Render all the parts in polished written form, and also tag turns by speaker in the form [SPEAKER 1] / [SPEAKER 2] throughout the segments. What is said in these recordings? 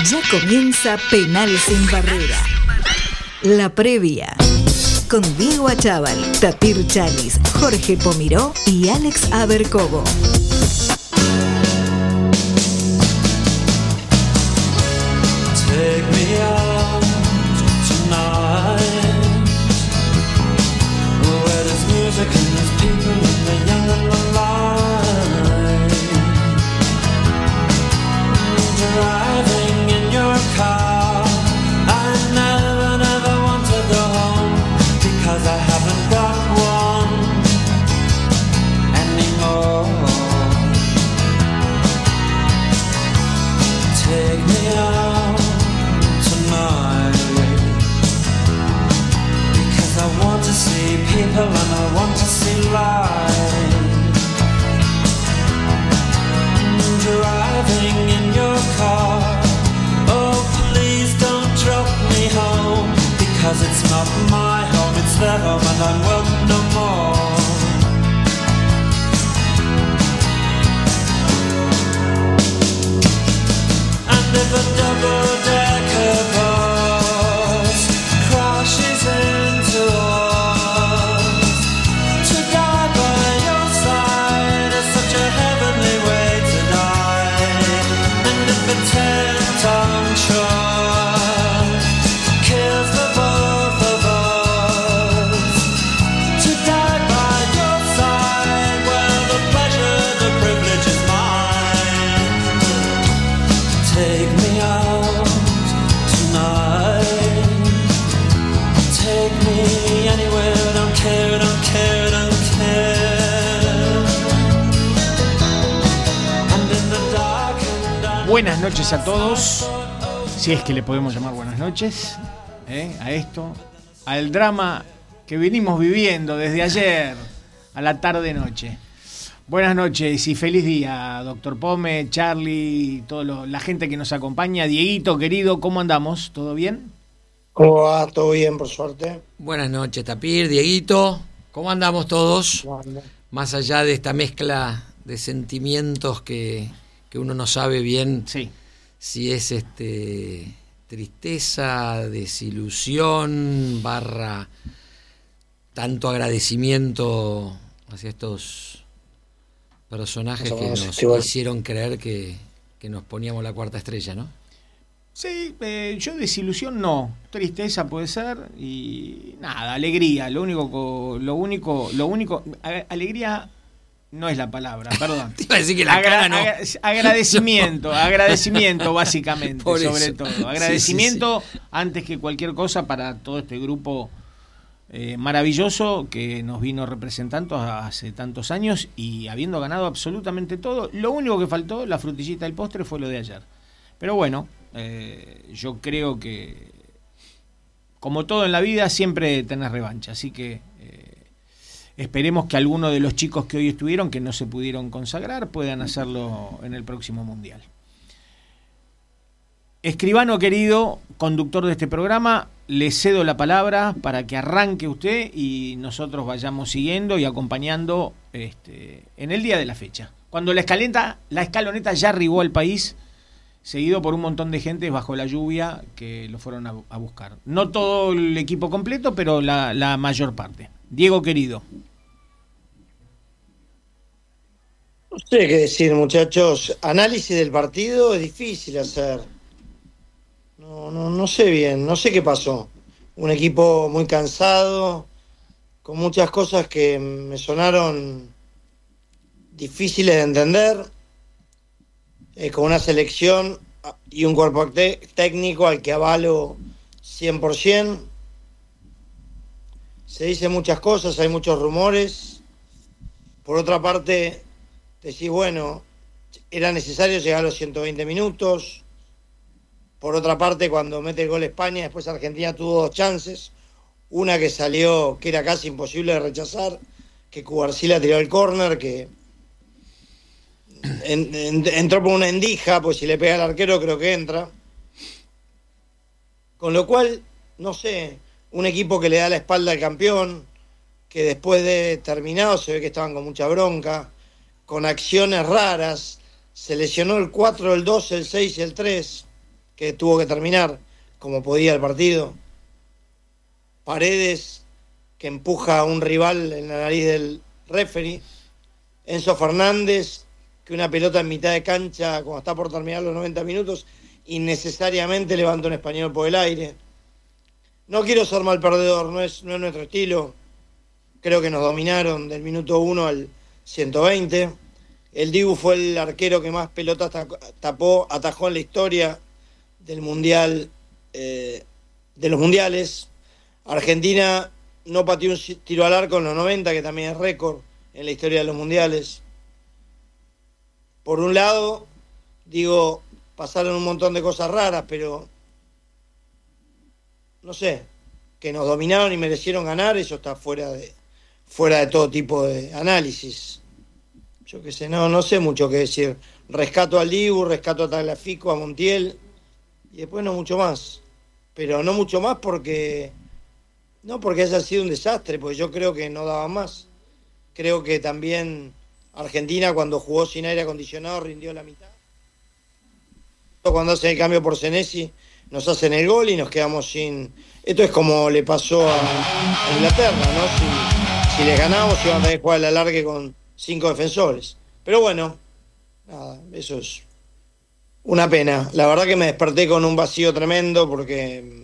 [SPEAKER 1] Ya comienza Penal sin Barrera. La previa. Con Diego Achával, Tapir Chalis, Jorge Pomiró y Alex Abercovo.
[SPEAKER 2] Take me out tonight, where there's music and there's people and the young and the light. Driving in your car, I never want to go home, because I haven't got one anymore. Take me out tonight, because I want to see people and I want to see light. Driving in your car, oh please don't drop me home, because it's not my home, it's their home and I'm welcome no more. And if a double-decker bus crashes into us, to die by your side is such a heavenly way to die. And if a 10-ton truck kills the both of us, to die by your side, well, the pleasure, the privilege is mine. Take me out tonight, take me anywhere, don't care, don't care, don't care. And in the dark and
[SPEAKER 3] Buenas noches a todos, si es que le podemos llamar buenas noches, a esto, al drama que venimos viviendo desde ayer a la tarde-noche. Buenas noches y feliz día, doctor Pome, Charlie, toda la gente que nos acompaña. Dieguito, querido, ¿cómo andamos? ¿Todo bien?
[SPEAKER 4] ¿Cómo va? ¿Todo bien, por suerte?
[SPEAKER 5] Buenas noches, Tapir, Dieguito. ¿Cómo andamos todos?
[SPEAKER 4] Bueno.
[SPEAKER 5] Más allá de esta mezcla de sentimientos que uno no sabe bien
[SPEAKER 3] Sí.
[SPEAKER 5] si es tristeza, desilusión, tanto agradecimiento hacia estos personajes que nos hicieron creer que nos poníamos la cuarta estrella, ¿no?
[SPEAKER 3] Sí, yo desilusión no, tristeza puede ser y nada, alegría, alegría no es la palabra, perdón.
[SPEAKER 5] Te iba a decir que la cara no.
[SPEAKER 3] Agradecimiento básicamente,
[SPEAKER 5] Por
[SPEAKER 3] sobre
[SPEAKER 5] eso.
[SPEAKER 3] todo. Agradecimiento antes que cualquier cosa para todo este grupo maravilloso que nos vino representando hace tantos años y habiendo ganado absolutamente todo. Lo único que faltó, la frutillita del postre, fue lo de ayer. Pero bueno, yo creo que como todo en la vida siempre tenés revancha, así que esperemos que algunos de los chicos que hoy estuvieron, que no se pudieron consagrar, puedan hacerlo en el próximo Mundial. Escribano querido, conductor de este programa, le cedo la palabra para que arranque usted y nosotros vayamos siguiendo y acompañando en el día de la fecha. Cuando la escaloneta ya arribó al país, seguido por un montón de gente bajo la lluvia que lo fueron a buscar. No todo el equipo completo, pero la mayor parte. Diego querido.
[SPEAKER 4] No sé qué decir, muchachos. Análisis del partido es difícil hacer. No sé bien, no sé qué pasó. Un equipo muy cansado, con muchas cosas que me sonaron difíciles de entender, con una selección y un cuerpo técnico al que avalo 100%. Se dicen muchas cosas, hay muchos rumores. Por otra parte, decís, bueno, era necesario llegar a los 120 minutos. Por otra parte, cuando mete el gol España, después Argentina tuvo 2 chances. Una que salió, que era casi imposible de rechazar, que Cubarsí tiró el córner, que entró por una endija, pues si le pega al arquero creo que entra. Con lo cual, no sé, un equipo que le da la espalda al campeón, que después de terminado se ve que estaban con mucha bronca, con acciones raras, se lesionó el 4, el 2, el 6 y el 3, que tuvo que terminar como podía el partido. Paredes, que empuja a un rival en la nariz del referee. Enzo Fernández, que una pelota en mitad de cancha, cuando está por terminar los 90 minutos, innecesariamente levanta un español por el aire. No quiero ser mal perdedor, no es nuestro estilo. Creo que nos dominaron del minuto 1 al 120. El Dibu fue el arquero que más pelotas atajó en la historia del mundial, de los mundiales. Argentina no pateó un tiro al arco en los 90, que también es récord en la historia de los mundiales. Por un lado, digo, pasaron un montón de cosas raras, pero no sé, que nos dominaron y merecieron ganar, eso está fuera de todo tipo de análisis. Yo qué sé, no sé mucho qué decir. Rescato al Dibu, rescato a Tagliafico, a Montiel, y después no mucho más. Pero no mucho más porque haya sido un desastre, porque yo creo que no daba más. Creo que también Argentina, cuando jugó sin aire acondicionado, rindió la mitad. Cuando hacen el cambio por Senesi, nos hacen el gol y nos quedamos sin... Esto es como le pasó a Inglaterra, ¿no? Si les ganamos, iban a tener que jugar el alargue con 5 defensores. Pero bueno, nada, eso es una pena. La verdad que me desperté con un vacío tremendo porque...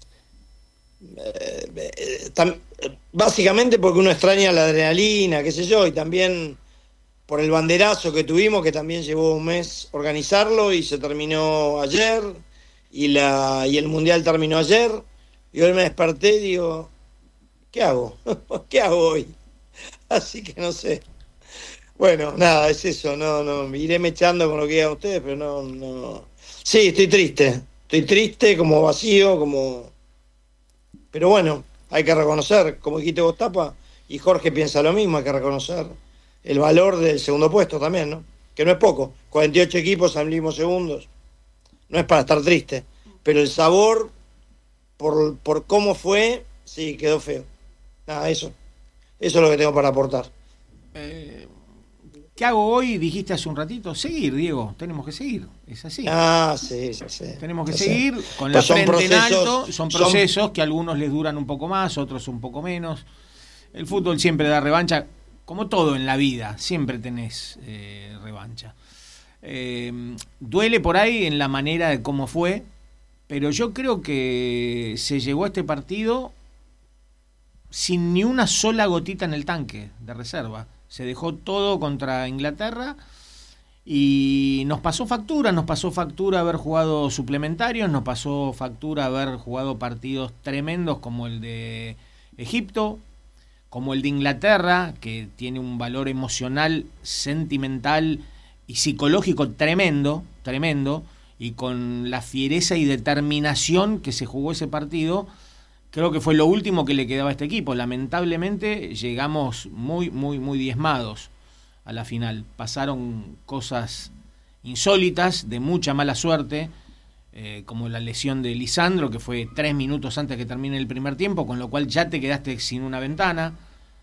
[SPEAKER 4] básicamente porque uno extraña la adrenalina, qué sé yo, y también por el banderazo que tuvimos, que también llevó un mes organizarlo y se terminó ayer, y el mundial terminó ayer, y hoy me desperté y digo, ¿qué hago? ¿Qué hago hoy? Así que no sé. Bueno, nada, es eso, no, me iré mechando con lo que digan ustedes, pero no. Sí, estoy triste, como vacío, como... Pero bueno, hay que reconocer, como dijiste vos, Tapa, y Jorge piensa lo mismo, hay que reconocer el valor del segundo puesto también, ¿no? Que no es poco, 48 equipos, salimos segundos, no es para estar triste, pero el sabor, por cómo fue, sí, quedó feo. Nada, eso es lo que tengo para aportar.
[SPEAKER 3] ¿Qué hago hoy? Dijiste hace un ratito. Seguir, Diego. Tenemos que seguir. Es así.
[SPEAKER 4] Sí.
[SPEAKER 3] Tenemos que seguir con la frente en alto. Son procesos que a algunos les duran un poco más, otros un poco menos. El fútbol siempre da revancha. Como todo en la vida, siempre tenés revancha. Duele por ahí en la manera de cómo fue, pero yo creo que se llegó a este partido sin ni una sola gotita en el tanque de reserva. Se dejó todo contra Inglaterra y nos pasó factura haber jugado suplementarios, nos pasó factura haber jugado partidos tremendos como el de Egipto, como el de Inglaterra, que tiene un valor emocional, sentimental y psicológico tremendo, y con la fiereza y determinación que se jugó ese partido, creo que fue lo último que le quedaba a este equipo. Lamentablemente llegamos muy diezmados a la final. Pasaron cosas insólitas, de mucha mala suerte, como la lesión de Lisandro, que fue 3 minutos antes que termine el primer tiempo, con lo cual ya te quedaste sin una ventana.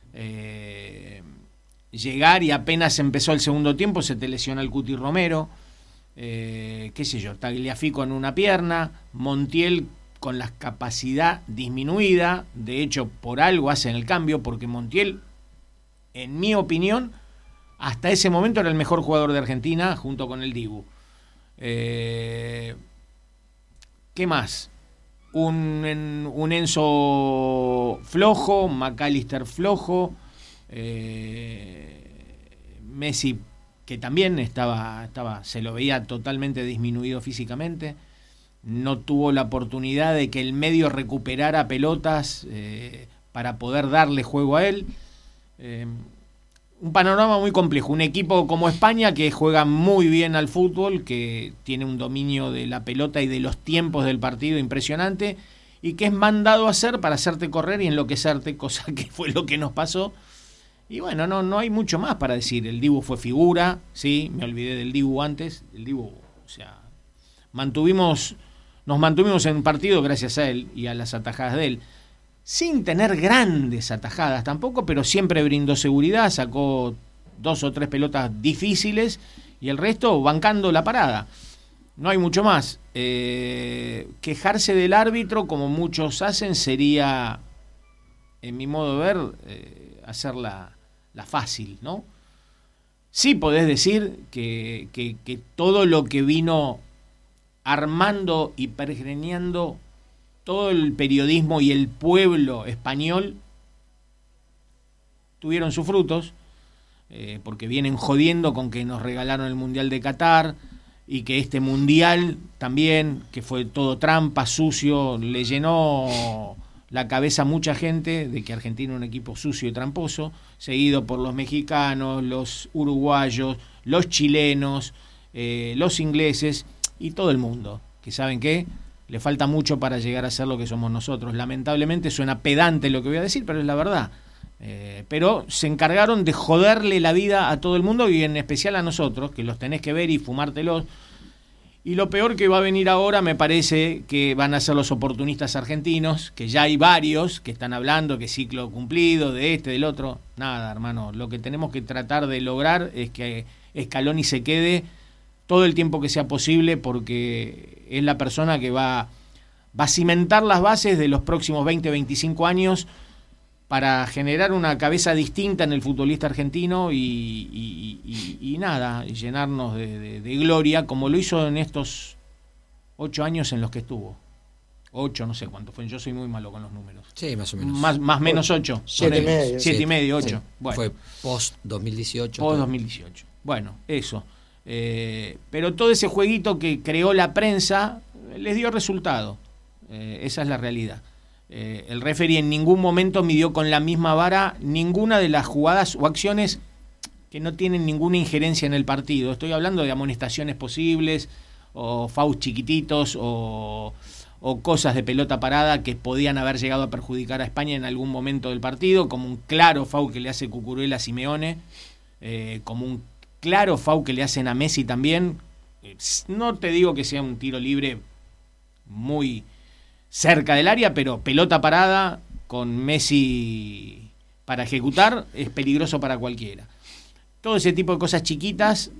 [SPEAKER 3] Llegar y apenas empezó el segundo tiempo se te lesiona el Cuti Romero. Qué sé yo, Tagliafico en una pierna, Montiel con la capacidad disminuida. De hecho, por algo hacen el cambio, porque Montiel, en mi opinión, hasta ese momento era el mejor jugador de Argentina junto con el Dibu. ¿Qué más? Un Enzo flojo, McAllister flojo, Messi, que también estaba, se lo veía totalmente disminuido físicamente. No tuvo la oportunidad de que el medio recuperara pelotas para poder darle juego a él. Un panorama muy complejo. Un equipo como España, que juega muy bien al fútbol, que tiene un dominio de la pelota y de los tiempos del partido impresionante, y que es mandado a hacer para hacerte correr y enloquecerte, cosa que fue lo que nos pasó. Y bueno, no hay mucho más para decir. El Dibu fue figura, sí, me olvidé del Dibu antes. El Dibu, o sea, nos mantuvimos en partido gracias a él y a las atajadas de él, sin tener grandes atajadas tampoco, pero siempre brindó seguridad, sacó 2 o 3 pelotas difíciles y el resto bancando la parada. No hay mucho más. quejarse del árbitro, como muchos hacen, sería, en mi modo de ver, hacer la fácil, ¿no? Sí podés decir que todo lo que vino armando y pergeñando todo el periodismo y el pueblo español tuvieron sus frutos, porque vienen jodiendo con que nos regalaron el Mundial de Qatar y que este Mundial también, que fue todo trampa, sucio, le llenó la cabeza a mucha gente de que Argentina es un equipo sucio y tramposo, seguido por los mexicanos, los uruguayos, los chilenos, los ingleses y todo el mundo, que saben que le falta mucho para llegar a ser lo que somos nosotros. Lamentablemente suena pedante lo que voy a decir, pero es la verdad. Pero se encargaron de joderle la vida a todo el mundo y en especial a nosotros, que los tenés que ver y fumártelos. Y lo peor que va a venir ahora me parece que van a ser los oportunistas argentinos, que ya hay varios que están hablando que ciclo cumplido, de este, del otro. Nada, hermano, lo que tenemos que tratar de lograr es que Scaloni se quede todo el tiempo que sea posible, porque es la persona que va a cimentar las bases de los próximos 20, 25 años para generar una cabeza distinta en el futbolista argentino y nada, y llenarnos de gloria, como lo hizo en estos 8 años en los que estuvo. 8, no sé cuánto fue, yo soy muy malo con los números.
[SPEAKER 5] Sí, más o menos.
[SPEAKER 3] Más menos 8. 7 y medio, 8.
[SPEAKER 5] Sí.
[SPEAKER 3] Bueno.
[SPEAKER 5] Fue post 2018.
[SPEAKER 3] Post 2018. Bueno, eso. Pero todo ese jueguito que creó la prensa les dio resultado. Esa es la realidad. El referee en ningún momento midió con la misma vara ninguna de las jugadas o acciones que no tienen ninguna injerencia en el partido. Estoy hablando de amonestaciones posibles, o fouls chiquititos, o cosas de pelota parada que podían haber llegado a perjudicar a España en algún momento del partido, como un claro foul que le hace Cucurella a Simeone, como un claro foul que le hacen a Messi también. No te digo que sea un tiro libre muy cerca del área, pero pelota parada con Messi para ejecutar es peligroso para cualquiera. Todo ese tipo de cosas chiquitas,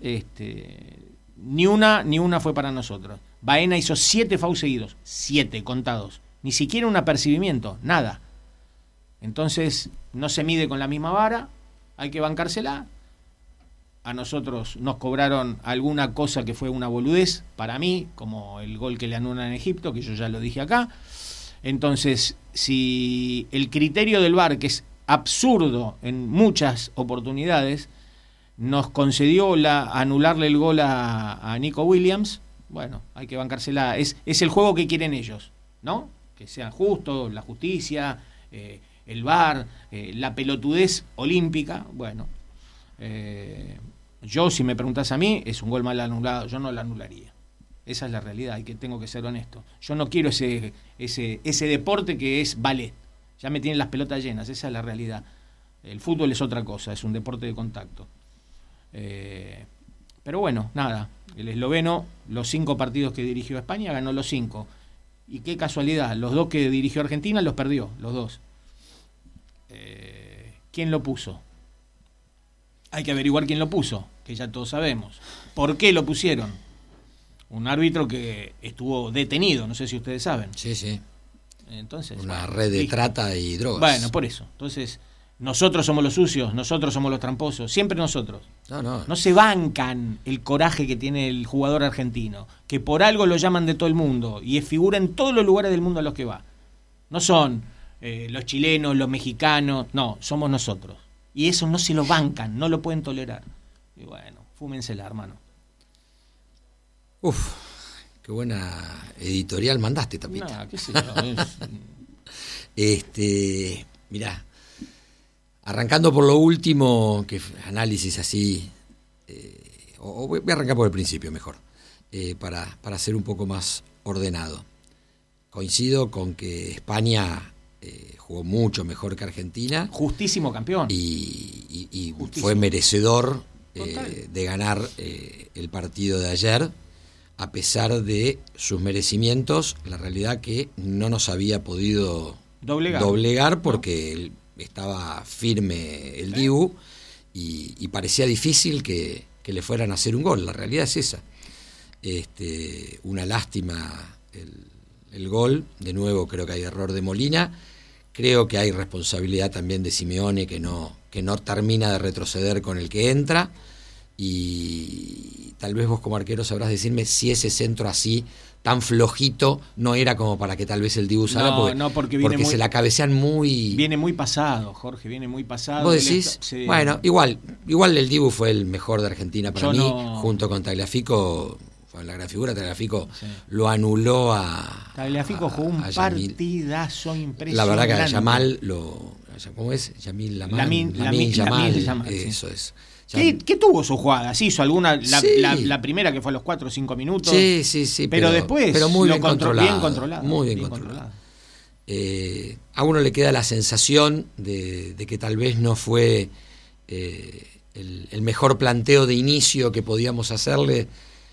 [SPEAKER 3] ni una fue para nosotros. Baena hizo 7 fouls seguidos, 7 contados, ni siquiera un apercibimiento, nada. Entonces no se mide con la misma vara, hay que bancársela. A nosotros nos cobraron alguna cosa que fue una boludez para mí, como el gol que le anulan en Egipto, que yo ya lo dije acá. Entonces, si el criterio del VAR, que es absurdo en muchas oportunidades, nos concedió anularle el gol a Nico Williams, bueno, hay que bancársela. Es el juego que quieren ellos, ¿no? Que sea justo, la justicia, el VAR, la pelotudez olímpica, bueno. Yo, si me preguntás a mí, es un gol mal anulado, yo no lo anularía. Esa es la realidad, tengo que ser honesto. Yo no quiero ese deporte que es ballet. Ya me tienen las pelotas llenas, esa es la realidad. El fútbol es otra cosa, es un deporte de contacto. Pero bueno, nada. El esloveno, los 5 partidos que dirigió España, ganó los 5. Y qué casualidad, los 2 que dirigió Argentina los perdió, los 2. ¿Quién lo puso? Hay que averiguar quién lo puso, que ya todos sabemos. ¿Por qué lo pusieron? Un árbitro que estuvo detenido, no sé si ustedes saben.
[SPEAKER 5] Sí, sí.
[SPEAKER 3] Entonces,
[SPEAKER 5] una red de trata y drogas.
[SPEAKER 3] Bueno, por eso. Entonces, nosotros somos los sucios, nosotros somos los tramposos, siempre nosotros. No se bancan el coraje que tiene el jugador argentino, que por algo lo llaman de todo el mundo y es figura en todos los lugares del mundo a los que va. No son los chilenos, los mexicanos, no, somos nosotros. Y eso no se lo bancan, no lo pueden tolerar. Y bueno, fúmensela, hermano.
[SPEAKER 5] Uf, qué buena editorial mandaste, Tapita.
[SPEAKER 3] No, qué sé yo.
[SPEAKER 5] Mirá, arrancando por lo último, que análisis así, voy a arrancar por el principio mejor, para ser un poco más ordenado. Coincido con que España jugó mucho mejor que Argentina.
[SPEAKER 3] Justísimo campeón.
[SPEAKER 5] Y fue merecedor de ganar el partido de ayer, a pesar de sus merecimientos. La realidad que no nos había podido doblegar porque estaba firme el Dibu y parecía difícil que le fueran a hacer un gol. La realidad es esa. Una lástima el gol. De nuevo creo que hay error de Molina. Creo que hay responsabilidad también de Simeone, que no termina de retroceder con el que entra. Y tal vez vos como arquero sabrás decirme si ese centro así, tan flojito, no era como para que tal vez el Dibu salga, porque se la cabecean muy...
[SPEAKER 3] Viene muy pasado, Jorge, viene muy pasado.
[SPEAKER 5] ¿Vos decís? Sí. Bueno, igual el Dibu fue el mejor de Argentina para mí, junto con Tagliafico. Fue la gran figura. Tagliafico lo anuló a...
[SPEAKER 3] Tagliafico jugó un partidazo impresionante.
[SPEAKER 5] La verdad que a Yamal ¿cómo es? Yamil Lamin Yamal. Eso es.
[SPEAKER 3] ¿Qué tuvo su jugada? Sí, hizo alguna, la primera que fue a los 4 o 5 minutos.
[SPEAKER 5] Sí.
[SPEAKER 3] Pero después
[SPEAKER 5] muy bien controlado.
[SPEAKER 3] Muy bien controlado.
[SPEAKER 5] A uno le queda la sensación de que tal vez no fue el mejor planteo de inicio que podíamos hacerle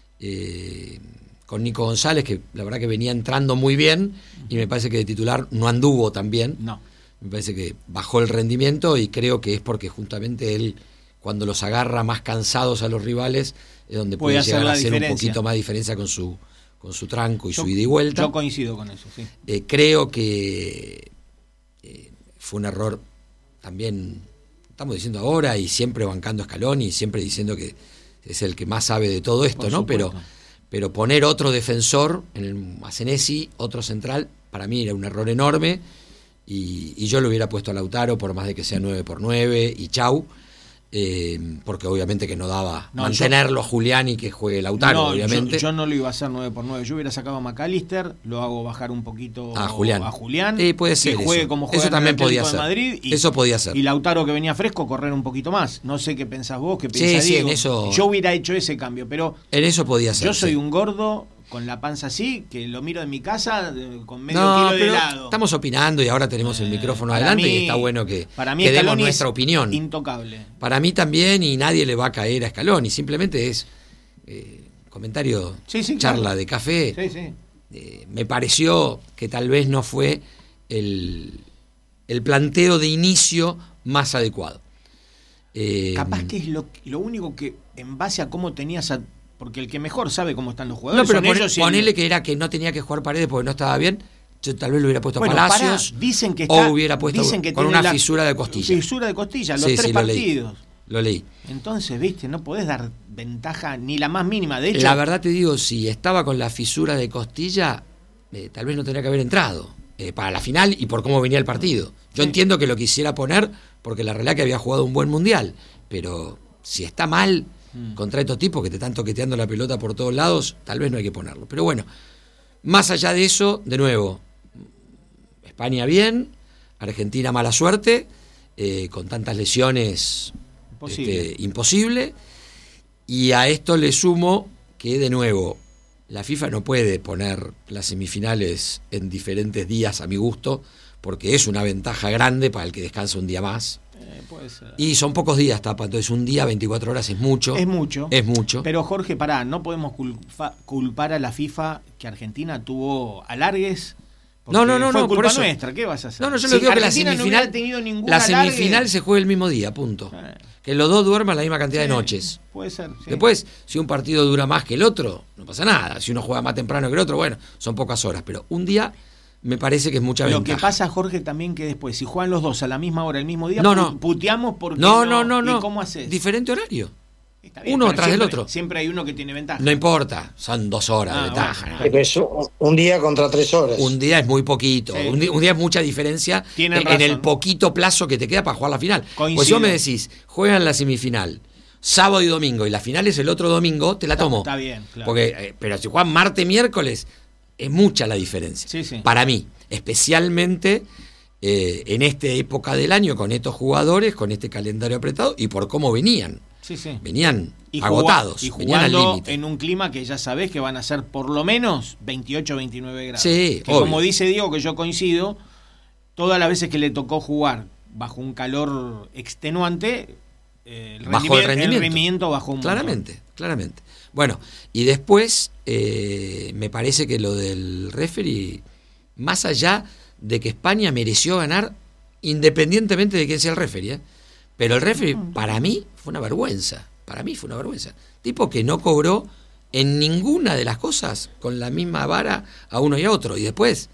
[SPEAKER 5] con Nico González, que la verdad que venía entrando muy bien, y me parece que de titular no anduvo tan bien.
[SPEAKER 3] No.
[SPEAKER 5] Me parece que bajó el rendimiento, y creo que es porque justamente él, cuando los agarra más cansados a los rivales, es donde puede llegar a hacer un poquito más diferencia con su tranco y su ida y vuelta.
[SPEAKER 3] Yo coincido con eso, sí.
[SPEAKER 5] Creo que fue un error también, estamos diciendo ahora, y siempre bancando a Scaloni, y siempre diciendo que es el que más sabe de todo esto, ¿no? Pero poner otro defensor a Senesi, otro central, para mí era un error enorme, y yo lo hubiera puesto a Lautaro, por más de que sea 9x9, y chau. Porque obviamente que no daba mantenerlo a Julián y que juegue Lautaro, obviamente.
[SPEAKER 3] Yo no lo iba a hacer 9x9. Yo hubiera sacado a McAllister, lo hago bajar un poquito
[SPEAKER 5] a Julián.
[SPEAKER 3] Que
[SPEAKER 5] puede ser
[SPEAKER 3] juegue
[SPEAKER 5] eso.
[SPEAKER 3] Como juega
[SPEAKER 5] eso también podía ser.
[SPEAKER 3] Madrid,
[SPEAKER 5] eso podía ser.
[SPEAKER 3] Y Lautaro, que venía fresco, correr un poquito más. No sé qué pensás vos, qué pensás Diego.
[SPEAKER 5] En eso,
[SPEAKER 3] yo hubiera hecho ese cambio, pero
[SPEAKER 5] en eso podía ser.
[SPEAKER 3] Yo soy un gordo con la panza así, que lo miro en mi casa con medio kilo de helado.
[SPEAKER 5] Estamos opinando, y ahora tenemos el micrófono adelante, y está bueno que demos nuestra opinión.
[SPEAKER 3] Intocable.
[SPEAKER 5] Para mí también, y nadie le va a caer a Scaloni, simplemente es comentario, charla de café. Me pareció que tal vez no fue el planteo de inicio más adecuado.
[SPEAKER 3] Capaz que es lo único que, en base a cómo tenías porque el que mejor sabe cómo están los jugadores.
[SPEAKER 5] No, pero ponele que era que no tenía que jugar Paredes porque no estaba bien. Yo tal vez lo hubiera puesto a Palacios.
[SPEAKER 3] Dicen que
[SPEAKER 5] o hubiera puesto con una fisura de costilla.
[SPEAKER 3] Fisura de costilla, los 3 partidos.
[SPEAKER 5] Lo leí.
[SPEAKER 3] Entonces, viste, no podés dar ventaja ni la más mínima. De hecho,
[SPEAKER 5] la verdad te digo, si estaba con la fisura de costilla, tal vez no tendría que haber entrado para la final y por cómo venía el partido. Yo entiendo que lo quisiera poner porque la realidad que había jugado un buen mundial, pero si está mal contra estos tipos que te están toqueteando la pelota por todos lados, tal vez no hay que ponerlo. Pero bueno, más allá de eso, de nuevo, España bien, Argentina mala suerte, con tantas lesiones imposible. Y a esto le sumo que, de nuevo, la FIFA no puede poner las semifinales en diferentes días a mi gusto, porque es una ventaja grande para el que descansa un día más.
[SPEAKER 3] Puede ser.
[SPEAKER 5] Y son pocos días, Tapa, entonces un día, 24 horas es mucho.
[SPEAKER 3] Es mucho.
[SPEAKER 5] Pero
[SPEAKER 3] Jorge, no podemos culpar a la FIFA que Argentina tuvo alargues.
[SPEAKER 5] No,
[SPEAKER 3] fue culpa
[SPEAKER 5] por eso.
[SPEAKER 3] Nuestra, ¿qué vas a hacer?
[SPEAKER 5] No, yo lo digo que la semifinal se juega el mismo día, punto. Que los dos duerman la misma cantidad de noches.
[SPEAKER 3] Puede ser. Sí.
[SPEAKER 5] Después, si un partido dura más que el otro, no pasa nada. Si uno juega más temprano que el otro, bueno, son pocas horas. Pero un día me parece que es mucha ventaja.
[SPEAKER 3] Lo que pasa, Jorge, también que después, si juegan los dos a la misma hora, el mismo día, puteamos porque
[SPEAKER 5] no.
[SPEAKER 3] ¿Y cómo haces?
[SPEAKER 5] Diferente horario.
[SPEAKER 3] Bien,
[SPEAKER 5] uno tras del otro.
[SPEAKER 3] Siempre hay uno que tiene ventaja.
[SPEAKER 5] No importa, son 2 horas de ventaja.
[SPEAKER 4] Bueno. Un día contra 3 horas.
[SPEAKER 5] Un día es muy poquito. Sí. Un día es mucha diferencia en el poquito plazo que te queda para jugar la final. Pues si vos me decís, juegan la semifinal sábado y domingo y la final es el otro domingo, te la tomo.
[SPEAKER 3] Está bien, claro.
[SPEAKER 5] Porque, pero si juegan martes, miércoles, es mucha la diferencia.
[SPEAKER 3] Sí.
[SPEAKER 5] Para mí, especialmente en esta época del año, con estos jugadores, con este calendario apretado y por cómo venían.
[SPEAKER 3] Sí.
[SPEAKER 5] Venían agotados,
[SPEAKER 3] y
[SPEAKER 5] venían al límite.
[SPEAKER 3] En un clima que ya sabés que van a ser por lo menos 28 o 29 grados.
[SPEAKER 5] Sí,
[SPEAKER 3] que como dice Diego, que yo coincido, todas las veces que le tocó jugar bajo un calor extenuante, el rendimiento bajó un montón.
[SPEAKER 5] Claramente. Bueno, y después me parece que lo del referee, más allá de que España mereció ganar independientemente de quién sea el referee, pero el referee para mí fue una vergüenza. Tipo que no cobró en ninguna de las cosas con la misma vara a uno y a otro. Y después,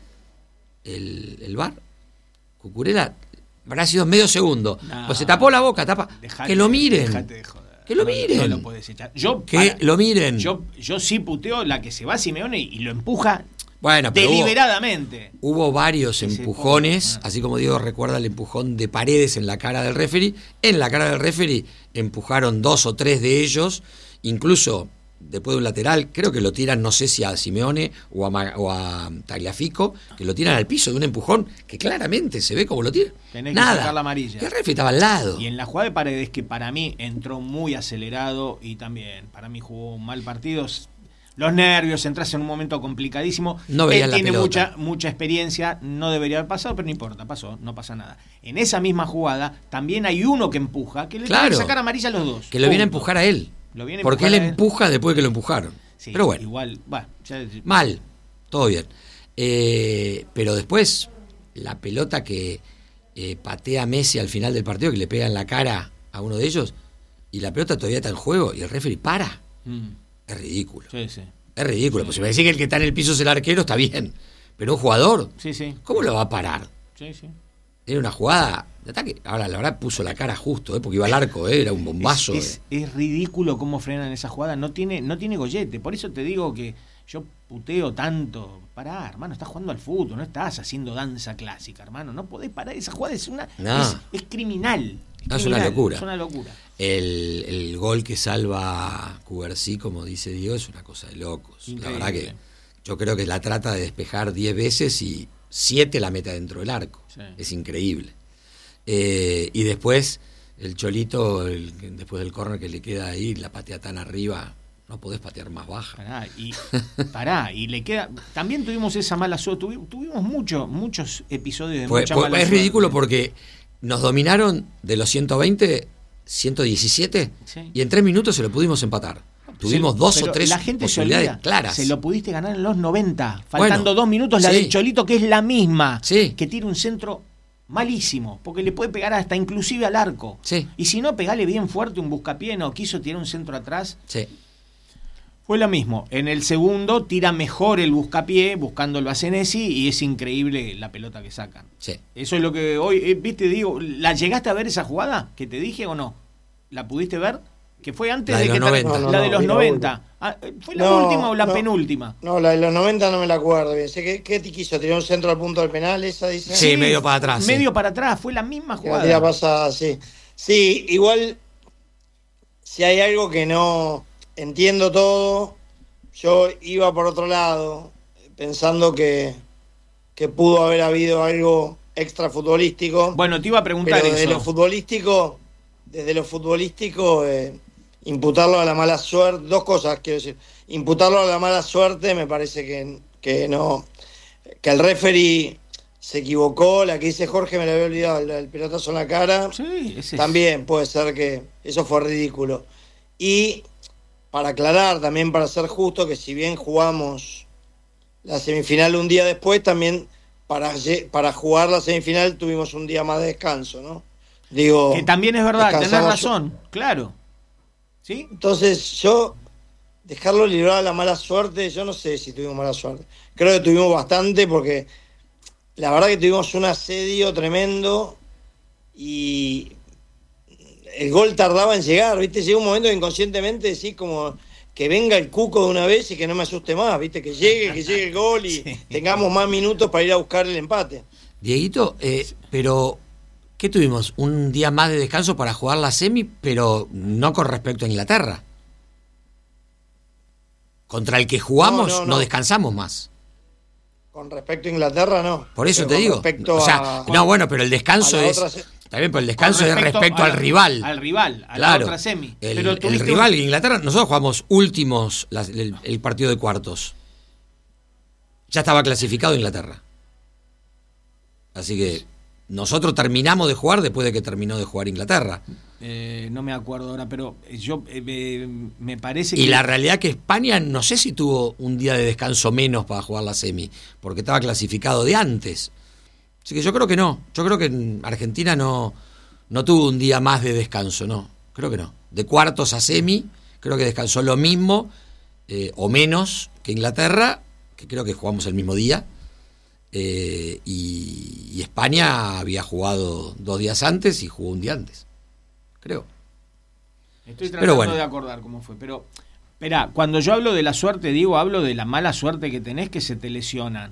[SPEAKER 5] el VAR, Cucurella, habrá sido medio segundo.
[SPEAKER 3] No,
[SPEAKER 5] Pues se tapó la boca, que lo miren.
[SPEAKER 3] Dejate de joder.
[SPEAKER 5] Que lo miren.
[SPEAKER 3] No lo podés echar.
[SPEAKER 5] Lo miren.
[SPEAKER 3] Yo sí puteo la que se va a Simeone y lo empuja
[SPEAKER 5] Bueno, pero
[SPEAKER 3] deliberadamente.
[SPEAKER 5] Hubo varios
[SPEAKER 3] Ese
[SPEAKER 5] empujones,
[SPEAKER 3] poco,
[SPEAKER 5] así como Diego recuerda el empujón de Paredes en la cara del referee. En la cara del referee empujaron 2 o 3 de ellos, incluso después de un lateral, creo que lo tiran, no sé si a Simeone o a Tagliafico, que lo tiran al piso de un empujón que claramente se ve como lo tiran.
[SPEAKER 3] Tenés que
[SPEAKER 5] Nada.
[SPEAKER 3] sacar la amarilla.
[SPEAKER 5] El referee estaba al lado.
[SPEAKER 3] Y en la jugada de Paredes, que para mí entró muy acelerado y también para mí jugó un mal partido. Los nervios, entras en un momento complicadísimo.
[SPEAKER 5] No veía
[SPEAKER 3] Él
[SPEAKER 5] la
[SPEAKER 3] tiene
[SPEAKER 5] pelota.
[SPEAKER 3] mucha experiencia, no debería haber pasado, pero no importa, pasó, no pasa nada. En esa misma jugada también hay uno que empuja, que le tiene que sacar amarilla a los dos.
[SPEAKER 5] Que lo viene a
[SPEAKER 3] Punto.
[SPEAKER 5] empujar a él.
[SPEAKER 3] Lo viene a
[SPEAKER 5] Porque él
[SPEAKER 3] empujar a él.
[SPEAKER 5] empuja después de que lo empujaron.
[SPEAKER 3] Sí,
[SPEAKER 5] pero bueno.
[SPEAKER 3] Igual,
[SPEAKER 5] Mal, todo bien. Pero después, la pelota que patea Messi al final del partido, que le pega en la cara a uno de ellos, y la pelota todavía está en juego, y el referee para. Es ridículo.
[SPEAKER 3] Sí, sí.
[SPEAKER 5] Es ridículo. Pues si me decís que el que está en el piso es el arquero, está bien. Pero un jugador,
[SPEAKER 3] Sí.
[SPEAKER 5] ¿cómo lo va a parar?
[SPEAKER 3] Sí.
[SPEAKER 5] Era una jugada de ataque. Ahora, la verdad, puso la cara justo, porque iba al arco, era un bombazo.
[SPEAKER 3] Es ridículo cómo frenan esa jugada. No tiene gollete. Por eso te digo que yo puteo tanto. Pará, hermano, estás jugando al fútbol, no estás haciendo danza clásica, hermano. No podés parar. Esa jugada es es criminal.
[SPEAKER 5] Es una locura.
[SPEAKER 3] Es una locura.
[SPEAKER 5] El gol que salva Cubarsí, como dice Diego, es una cosa de locos.
[SPEAKER 3] Increíble.
[SPEAKER 5] La verdad que yo creo que la trata de despejar 10 veces y 7 la mete dentro del arco.
[SPEAKER 3] Sí.
[SPEAKER 5] Es increíble. Y después el Cholito, después del córner que le queda ahí, la patea tan arriba, no podés patear más baja.
[SPEAKER 3] Y le queda. También tuvimos esa mala suerte. Tuvimos muchos episodios de mucha mala
[SPEAKER 5] Es
[SPEAKER 3] suerte.
[SPEAKER 5] ridículo porque nos dominaron de los 120, 117,
[SPEAKER 3] Sí.
[SPEAKER 5] y en 3 minutos se lo pudimos empatar. Tuvimos 2 o 3
[SPEAKER 3] la gente
[SPEAKER 5] posibilidades
[SPEAKER 3] se olvida,
[SPEAKER 5] claras.
[SPEAKER 3] Se lo pudiste ganar en los 90, faltando
[SPEAKER 5] Bueno,
[SPEAKER 3] 2 minutos, la
[SPEAKER 5] sí.
[SPEAKER 3] del Cholito, que es la misma,
[SPEAKER 5] Sí.
[SPEAKER 3] que tira un centro malísimo, porque le puede pegar hasta inclusive al arco.
[SPEAKER 5] Sí.
[SPEAKER 3] Y si no, pegale bien fuerte un buscapié, no quiso tirar un centro atrás.
[SPEAKER 5] Sí.
[SPEAKER 3] Fue lo mismo. En el segundo tira mejor el buscapié, buscando el Basenesi, y es increíble la pelota que sacan.
[SPEAKER 5] Sí.
[SPEAKER 3] Eso es lo que hoy, viste, digo, ¿la llegaste a ver esa jugada que te dije o no? ¿La pudiste ver? Que fue antes
[SPEAKER 5] La de
[SPEAKER 3] de
[SPEAKER 5] los
[SPEAKER 3] que
[SPEAKER 5] 90.
[SPEAKER 3] la de los
[SPEAKER 4] vi la
[SPEAKER 3] 90. ¿Fue la última o la penúltima?
[SPEAKER 4] No, la de los 90 no me la acuerdo bien. Sé que ¿qué te quiso? ¿Tirar un centro al punto del penal? ¿Esa dice?
[SPEAKER 5] Sí, medio para atrás.
[SPEAKER 3] Medio para atrás, fue la misma
[SPEAKER 4] Que la tira
[SPEAKER 3] jugada.
[SPEAKER 4] pasada, sí. Sí, igual, si hay algo que no entiendo todo, yo iba por otro lado, pensando que pudo haber habido algo extra futbolístico.
[SPEAKER 3] Bueno, te iba a preguntar
[SPEAKER 4] pero desde
[SPEAKER 3] eso.
[SPEAKER 4] lo futbolístico, imputarlo a la mala suerte, 2 cosas quiero decir. Imputarlo a la mala suerte me parece que no, que el referee se equivocó, la que dice Jorge me la había olvidado, el pelotazo en la cara.
[SPEAKER 3] Sí, ese
[SPEAKER 4] También puede ser que eso fue ridículo. Y para aclarar, también para ser justo, que si bien jugamos la semifinal un día después, también para jugar la semifinal tuvimos un día más de descanso, ¿no? Digo,
[SPEAKER 3] que también es verdad, tenés
[SPEAKER 4] descansamos.
[SPEAKER 3] razón, claro. ¿Sí?
[SPEAKER 4] Entonces yo, dejarlo librar a la mala suerte, yo no sé si tuvimos mala suerte. Creo que tuvimos bastante porque la verdad que tuvimos un asedio tremendo y el gol tardaba en llegar, ¿viste? Llega un momento que inconscientemente decís como que venga el Cuco de una vez y que no me asuste más, ¿viste? Que llegue el gol y tengamos más minutos para ir a buscar el empate.
[SPEAKER 5] Dieguito, pero ¿qué tuvimos? Un día más de descanso para jugar la semi, pero no con respecto a Inglaterra. Contra el que jugamos no descansamos más.
[SPEAKER 4] Con respecto a Inglaterra, no.
[SPEAKER 5] Por eso
[SPEAKER 4] Pero
[SPEAKER 5] te
[SPEAKER 4] con
[SPEAKER 5] digo.
[SPEAKER 4] respecto
[SPEAKER 5] O sea,
[SPEAKER 4] a-
[SPEAKER 5] no, bueno, pero el descanso
[SPEAKER 4] a la
[SPEAKER 5] es...
[SPEAKER 4] otra
[SPEAKER 5] Está bien, pero el descanso es respecto
[SPEAKER 3] a
[SPEAKER 5] al rival.
[SPEAKER 3] Al rival, a
[SPEAKER 5] Claro.
[SPEAKER 3] la otra semi.
[SPEAKER 5] El
[SPEAKER 3] Pero tuviste
[SPEAKER 5] rival, Inglaterra, nosotros jugamos últimos el partido de cuartos. Ya estaba clasificado Inglaterra. Así que nosotros terminamos de jugar después de que terminó de jugar Inglaterra.
[SPEAKER 3] no me acuerdo ahora, pero yo me parece
[SPEAKER 5] Y
[SPEAKER 3] que...
[SPEAKER 5] la realidad que España no sé si tuvo un día de descanso menos para jugar la semi, porque estaba clasificado de antes. Así que yo creo que no. Yo creo que en Argentina no tuvo un día más de descanso, no. Creo que no. De cuartos a semi, creo que descansó lo mismo o menos que Inglaterra, que creo que jugamos el mismo día, y España había jugado 2 días antes y jugó un día antes, creo.
[SPEAKER 3] Estoy tratando de acordar cómo fue, pero espera, cuando yo hablo de la suerte, digo, hablo de la mala suerte que tenés, que se te lesionan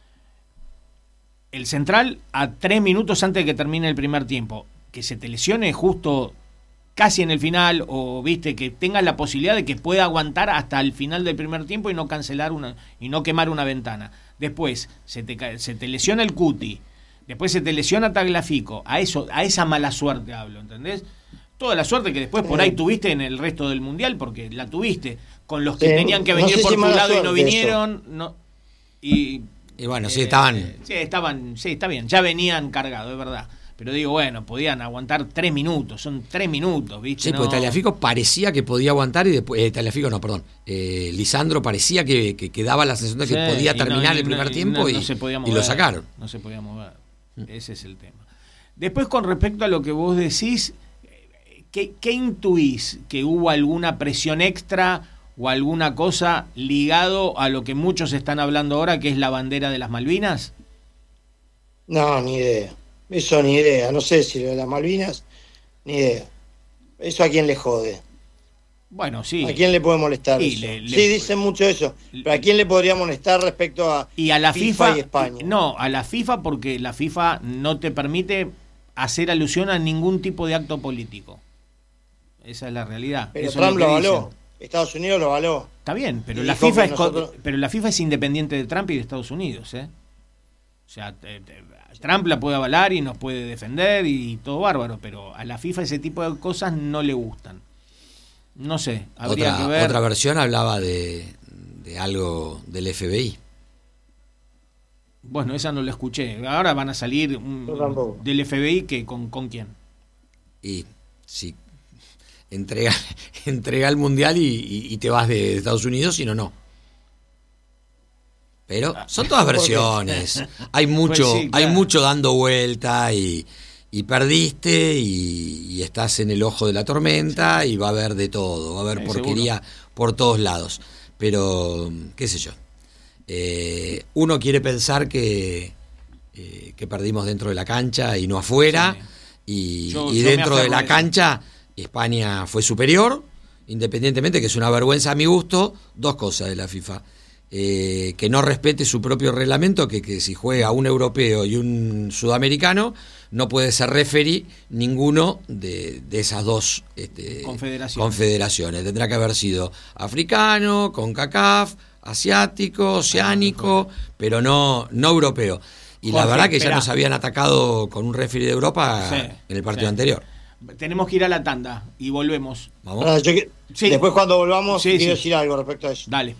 [SPEAKER 3] el central a 3 minutos antes de que termine el primer tiempo, que se te lesione justo casi en el final, o viste, que tengas la posibilidad de que pueda aguantar hasta el final del primer tiempo y no cancelar y no quemar una ventana. Después se te lesiona el Cuti, después se te lesiona Tagliafico, a esa mala suerte hablo, ¿entendés? Toda la suerte que después por ahí tuviste en el resto del mundial, porque la tuviste con los que tenían que venir por tu lado y no vinieron, y
[SPEAKER 5] bueno, sí estaban.
[SPEAKER 3] Sí, está bien, ya venían cargados, es verdad. Pero digo, bueno, podían aguantar 3 minutos, son 3 minutos, ¿viste?
[SPEAKER 5] Sí, porque Tagliafico parecía que podía aguantar y después, Lisandro parecía que daba la sensación de que podía terminar el primer tiempo y lo sacaron.
[SPEAKER 3] No se podía mover, ese es el tema. Después, con respecto a lo que vos decís, ¿qué intuís? ¿Que hubo alguna presión extra o alguna cosa ligado a lo que muchos están hablando ahora, que es la bandera de las Malvinas?
[SPEAKER 4] No, ni idea. Eso ni idea. No sé si lo de las Malvinas, ni idea. ¿Eso a quién le jode?
[SPEAKER 3] Bueno, sí.
[SPEAKER 4] ¿A quién le puede molestar
[SPEAKER 3] sí,
[SPEAKER 4] eso? Sí, dicen mucho eso. Pero ¿a quién le podría molestar respecto a
[SPEAKER 3] la FIFA
[SPEAKER 4] y España?
[SPEAKER 3] No, a la FIFA, porque la FIFA no te permite hacer alusión a ningún tipo de acto político. Esa es la realidad.
[SPEAKER 4] Pero
[SPEAKER 3] eso
[SPEAKER 4] Trump
[SPEAKER 3] es lo
[SPEAKER 4] avaló.
[SPEAKER 3] dicen.
[SPEAKER 4] Estados Unidos lo avaló.
[SPEAKER 3] Está bien, pero
[SPEAKER 4] Y
[SPEAKER 3] la
[SPEAKER 4] dijo
[SPEAKER 3] FIFA
[SPEAKER 4] que nosotros...
[SPEAKER 3] pero la FIFA es independiente de Trump y de Estados Unidos, ¿eh? O sea, Trump la puede avalar y nos puede defender y todo bárbaro, pero a la FIFA ese tipo de cosas no le gustan. No sé, habría que ver.
[SPEAKER 5] Otra versión hablaba de algo del FBI.
[SPEAKER 3] Bueno, esa no la escuché. Ahora van a salir del FBI, que ¿con quién?
[SPEAKER 5] Y sí, entrega el mundial y te vas de Estados Unidos, si no. Pero son todas versiones. Hay mucho, pues sí, claro. Hay mucho dando vuelta y perdiste y estás en el ojo de la tormenta y va a haber de todo, va a haber porquería por todos lados. Pero, qué sé yo. Uno quiere pensar que perdimos dentro de la cancha y no afuera. Sí. Y dentro de la cancha España fue superior, independientemente que es una vergüenza a mi gusto. 2 cosas de la FIFA. Que no respete su propio reglamento, que si juega un europeo y un sudamericano no puede ser referee ninguno de esas 2 confederaciones. Tendrá que haber sido africano, CONCACAF, asiático, oceánico, pero no europeo. Y Jorge, la verdad que ya nos habían atacado con un referee de Europa en el partido anterior.
[SPEAKER 3] Tenemos que ir a la tanda y volvemos.
[SPEAKER 5] ¿Vamos?
[SPEAKER 4] Después cuando volvamos quiero decir algo respecto a eso.
[SPEAKER 3] Dale.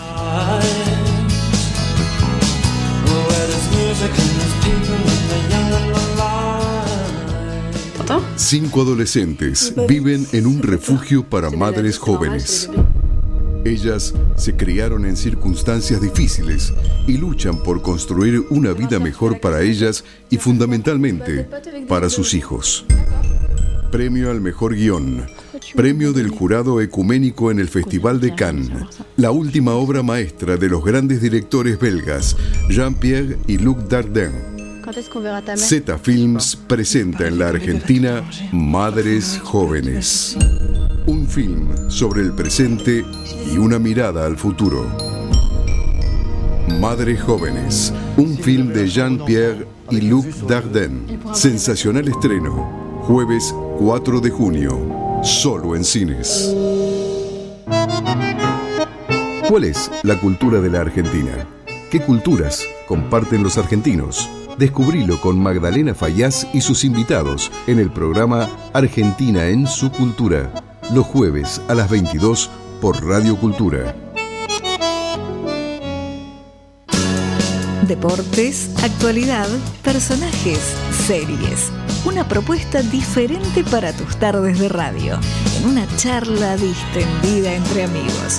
[SPEAKER 6] Cinco adolescentes viven en un refugio para madres jóvenes. Ellas se criaron en circunstancias difíciles y luchan por construir una vida mejor para ellas y fundamentalmente para sus hijos. Premio al mejor guión. Premio del jurado ecuménico en el Festival de Cannes. La última obra maestra de los grandes directores belgas, Jean-Pierre y Luc Dardenne. Zeta Films presenta en la Argentina Madres Jóvenes. Un film sobre el presente y una mirada al futuro. Madres Jóvenes, un film de Jean-Pierre y Luc Dardenne. Sensacional estreno, jueves 4 de junio, solo en cines. ¿Cuál es la cultura de la Argentina? ¿Qué culturas comparten los argentinos? Descubrilo con Magdalena Fayaz y sus invitados en el programa Argentina en su cultura, los jueves a las 22 por Radio Cultura.
[SPEAKER 1] Deportes, actualidad, personajes, series. Una propuesta diferente para tus tardes de radio, en una charla distendida entre amigos.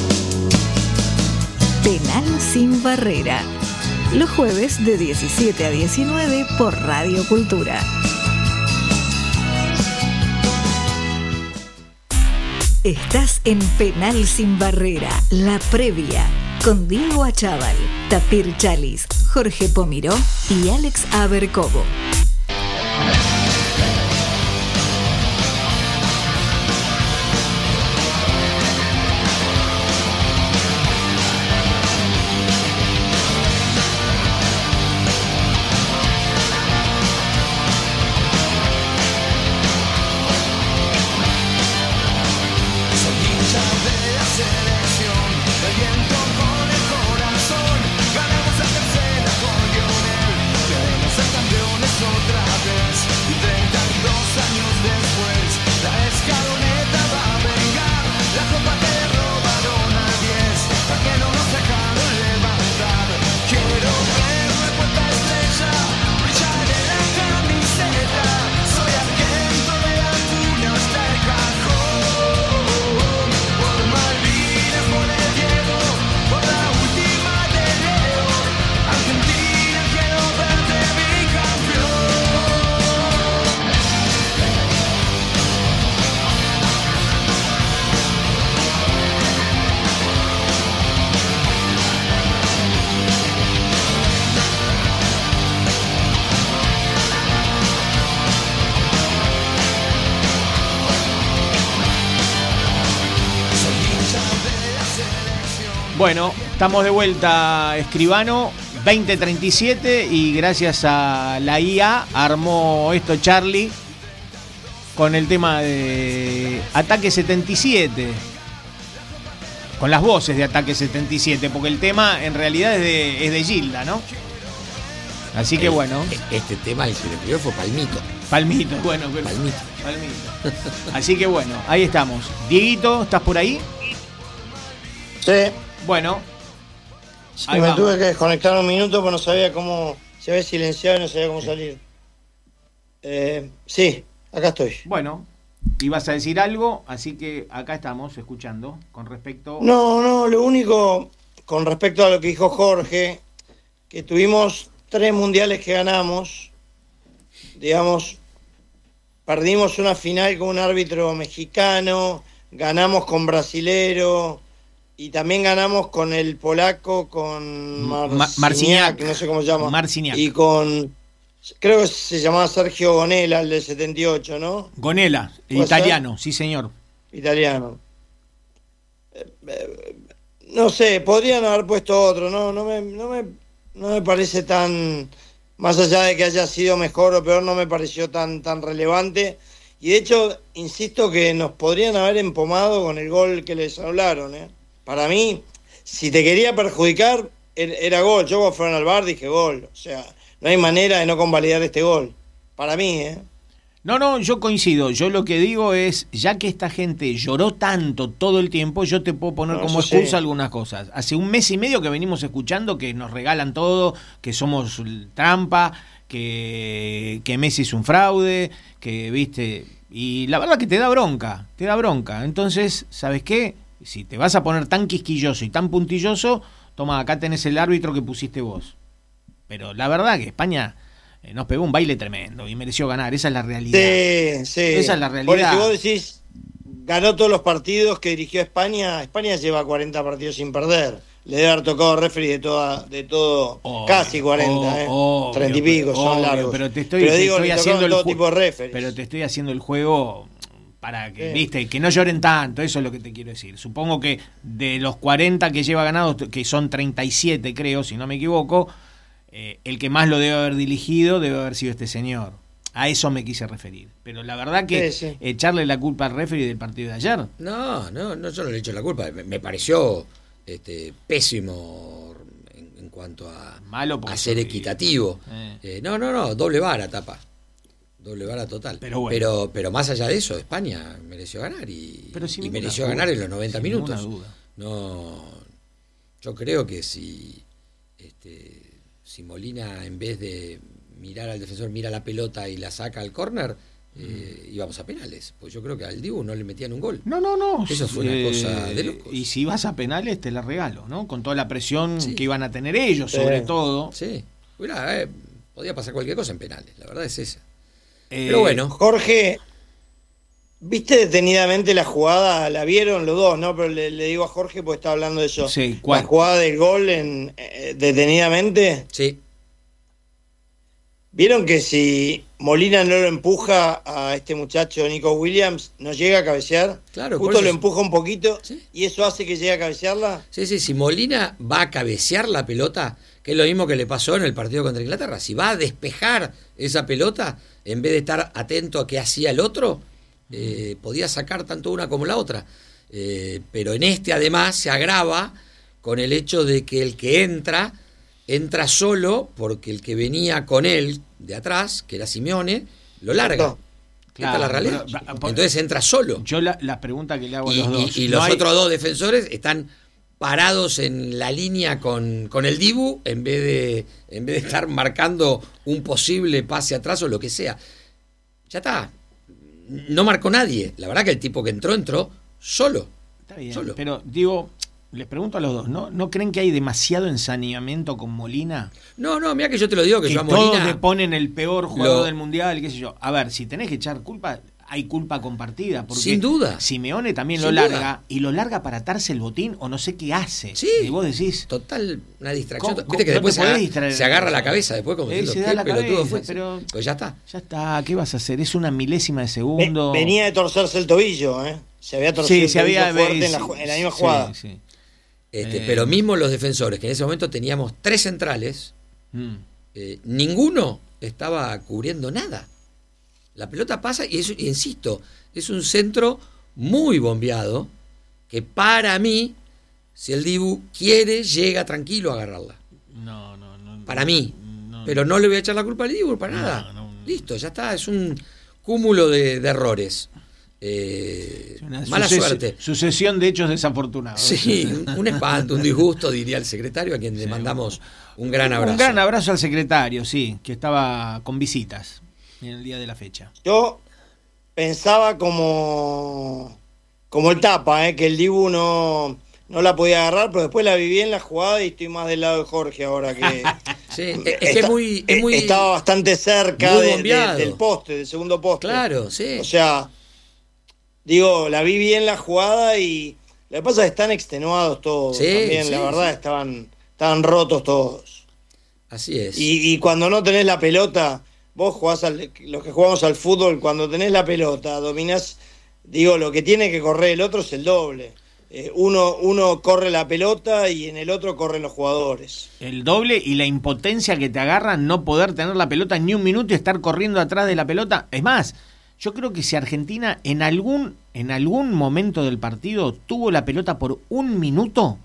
[SPEAKER 1] Penal sin barrera. Los jueves de 17 a 19 por Radio Cultura. Estás en Penal Sin Barrera, la previa, con Diego Achával, Tapir Chalis, Jorge Pomiró y Alex Abercobo.
[SPEAKER 3] Bueno, estamos de vuelta, Escribano, 20:37, y gracias a la IA armó esto Charlie con el tema de Ataque 77, con las voces de Ataque 77, porque el tema en realidad es de Gilda, ¿no? Así que bueno.
[SPEAKER 5] Este tema el que le pidió fue Palmito.
[SPEAKER 3] Palmito, bueno, pero
[SPEAKER 5] Palmito.
[SPEAKER 3] Así que bueno, ahí estamos. Dieguito, ¿estás por ahí?
[SPEAKER 4] Sí.
[SPEAKER 3] Bueno,
[SPEAKER 4] sí, me tuve que desconectar un minuto porque no sabía cómo. Se había silenciado y no sabía cómo salir. Sí, acá estoy.
[SPEAKER 3] Bueno, ibas a decir algo, así que acá estamos escuchando con respecto.
[SPEAKER 4] No, lo único con respecto a lo que dijo Jorge, que tuvimos 3 mundiales que ganamos, digamos, perdimos una final con un árbitro mexicano, ganamos con brasilero. Y también ganamos con el polaco, con
[SPEAKER 3] Marciniak,
[SPEAKER 4] no sé cómo se llama.
[SPEAKER 3] Marciniak.
[SPEAKER 4] Y con, creo que se llamaba Sergio Gonella, el del 78, ¿no?
[SPEAKER 3] Gonella, italiano, sí señor.
[SPEAKER 4] Italiano. No sé, podrían haber puesto otro, no me parece tan, más allá de que haya sido mejor o peor, no me pareció tan relevante. Y de hecho, insisto que nos podrían haber empomado con el gol que les hablaron, ¿eh? Para mí, si te quería perjudicar, era gol. Yo cuando fueron al bar dije gol. O sea, no hay manera de no convalidar este gol. Para mí, ¿eh?
[SPEAKER 3] No, yo coincido. Yo lo que digo es, ya que esta gente lloró tanto todo el tiempo, yo te puedo poner como excusa algunas cosas. Hace 1 mes y medio que venimos escuchando que nos regalan todo, que somos trampa, que Messi es un fraude, que, viste... Y la verdad que te da bronca. Entonces, ¿sabes qué? Si te vas a poner tan quisquilloso y tan puntilloso, toma, acá tenés el árbitro que pusiste vos. Pero la verdad que España nos pegó un baile tremendo y mereció ganar. Esa es la realidad.
[SPEAKER 4] Sí.
[SPEAKER 3] Esa es la realidad.
[SPEAKER 4] Porque si vos decís, ganó todos los partidos que dirigió España, España lleva 40 partidos sin perder. Le debe haber tocado referee de todo, casi 40, 30 y pico, son largos.
[SPEAKER 3] Pero te estoy haciendo
[SPEAKER 4] todo tipo de referees.
[SPEAKER 3] Pero te estoy haciendo el juego para que, viste, que no lloren tanto, eso es lo que te quiero decir. Supongo que de los 40 que lleva ganados, que son 37 creo, si no me equivoco, el que más lo debe haber dirigido debe haber sido este señor. A eso me quise referir. Pero la verdad que echarle la culpa al referee del partido de ayer.
[SPEAKER 5] No, yo no le echo la culpa. Me pareció pésimo en cuanto a ser equitativo. No, doble vara tapa. Doble vara total.
[SPEAKER 3] Pero, bueno.
[SPEAKER 5] pero más allá de eso, España mereció ganar y mereció ganar en los 90 minutos.
[SPEAKER 3] Duda.
[SPEAKER 5] No, yo creo que si Molina, en vez de mirar al defensor, mira la pelota y la saca al córner, íbamos a penales. Pues yo creo que al Dibu no le metían un gol.
[SPEAKER 3] No.
[SPEAKER 5] Eso fue una cosa de locos.
[SPEAKER 3] Y si vas a penales, te la regalo, ¿no? Con toda la presión que iban a tener ellos, sobre todo.
[SPEAKER 5] Sí. Podía pasar cualquier cosa en penales, la verdad es esa. Pero bueno.
[SPEAKER 4] Jorge, ¿Viste detenidamente la jugada? La vieron los dos, ¿no? Pero le digo a Jorge porque estaba hablando de eso.
[SPEAKER 3] Sí, ¿cuál?
[SPEAKER 4] La jugada del gol detenidamente.
[SPEAKER 5] Sí.
[SPEAKER 4] ¿Vieron que si Molina no lo empuja a este muchacho Nico Williams, no llega a cabecear?
[SPEAKER 5] Claro, por
[SPEAKER 4] Justo
[SPEAKER 5] eso
[SPEAKER 4] lo
[SPEAKER 5] sí.
[SPEAKER 4] empuja un poquito,
[SPEAKER 5] Sí.
[SPEAKER 4] y eso hace que llegue a cabecearla.
[SPEAKER 5] Sí, si Molina va a cabecear la pelota, que es lo mismo que le pasó en el partido contra Inglaterra, si va a despejar esa pelota, en vez de estar atento a qué hacía el otro, podía sacar tanto una como la otra. Pero en además se agrava con el hecho de que el que entra solo porque el que venía con él de atrás, que era Simeone, lo larga. Esta es la realidad. Entonces entra solo.
[SPEAKER 3] Yo la pregunta que le hago a los dos.
[SPEAKER 5] Y
[SPEAKER 3] ¿no
[SPEAKER 5] los
[SPEAKER 3] hay-
[SPEAKER 5] otros dos defensores están parados en la línea con el Dibu en vez de estar marcando un posible pase atrás o lo que sea. Ya está. No marcó nadie. La verdad que el tipo que entró solo.
[SPEAKER 3] Está bien,
[SPEAKER 5] Solo.
[SPEAKER 3] pero digo, les pregunto a los dos, ¿no creen que hay demasiado ensaneamiento con Molina?
[SPEAKER 5] No, mira que yo te lo digo que
[SPEAKER 3] Que
[SPEAKER 5] yo a
[SPEAKER 3] todos
[SPEAKER 5] Molina...
[SPEAKER 3] le ponen el peor jugador del mundial, qué sé yo. A ver, si tenés que echar culpa, hay culpa compartida. Porque
[SPEAKER 5] Sin duda.
[SPEAKER 3] Simeone también
[SPEAKER 5] Sin
[SPEAKER 3] lo larga,
[SPEAKER 5] duda.
[SPEAKER 3] y lo larga para atarse el botín o no sé qué hace.
[SPEAKER 5] Sí.
[SPEAKER 3] Y vos decís,
[SPEAKER 5] Total, una distracción.
[SPEAKER 3] ¿Cómo-
[SPEAKER 5] Viste que
[SPEAKER 3] no te
[SPEAKER 5] después
[SPEAKER 3] podés distraer?
[SPEAKER 5] se agarra la cabeza después como diciendo,
[SPEAKER 3] se da
[SPEAKER 5] qué
[SPEAKER 3] la
[SPEAKER 5] pelotudo
[SPEAKER 3] cabeza,
[SPEAKER 5] fue.
[SPEAKER 3] pero
[SPEAKER 5] Pues ya está.
[SPEAKER 3] ya está, ¿qué vas a hacer? Es una milésima de segundo.
[SPEAKER 4] Venía de torcerse el tobillo, ¿eh? Se había torcido
[SPEAKER 3] Sí,
[SPEAKER 4] el
[SPEAKER 3] se
[SPEAKER 4] tobillo
[SPEAKER 3] había
[SPEAKER 4] fuerte en la misma
[SPEAKER 3] sí,
[SPEAKER 4] jugada.
[SPEAKER 3] sí.
[SPEAKER 5] Pero mismo los defensores, que en ese momento teníamos 3 centrales,
[SPEAKER 3] Mm.
[SPEAKER 5] ninguno estaba cubriendo nada. La pelota pasa y eso, insisto, es un centro muy bombeado que para mí, si el Dibu quiere, llega tranquilo a agarrarla.
[SPEAKER 3] No.
[SPEAKER 5] Para mí.
[SPEAKER 3] No,
[SPEAKER 5] Pero no le voy a echar la culpa al Dibu para nada.
[SPEAKER 3] no.
[SPEAKER 5] Listo, ya está. Es un cúmulo de errores.
[SPEAKER 3] Una
[SPEAKER 5] Mala suerte.
[SPEAKER 3] Sucesión de hechos desafortunados.
[SPEAKER 5] Sí, un espanto, un disgusto, diría el secretario, a quien le mandamos un gran abrazo.
[SPEAKER 3] Un gran abrazo al secretario, sí, que estaba con visitas en el día de la fecha.
[SPEAKER 4] Yo pensaba como el Tapa, que el Dibu no la podía agarrar, pero después la viví en la jugada y estoy más del lado de Jorge ahora que...
[SPEAKER 5] Sí, es que es muy
[SPEAKER 4] estaba bastante cerca
[SPEAKER 5] muy bombeado.
[SPEAKER 4] del poste, del segundo poste.
[SPEAKER 5] Claro, sí.
[SPEAKER 4] O sea, digo, la vi bien la jugada y lo que pasa es que están extenuados todos.
[SPEAKER 5] Sí,
[SPEAKER 4] también,
[SPEAKER 5] sí,
[SPEAKER 4] la verdad, estaban rotos todos.
[SPEAKER 5] Así es.
[SPEAKER 4] Y cuando no tenés la pelota, vos jugás los que jugamos al fútbol, cuando tenés la pelota, dominás, digo, lo que tiene que correr el otro es el doble. Uno corre la pelota y en el otro corren los jugadores.
[SPEAKER 3] El doble y la impotencia que te agarra no poder tener la pelota ni un minuto y estar corriendo atrás de la pelota. Es más, yo creo que si Argentina en algún momento del partido tuvo la pelota por un minuto,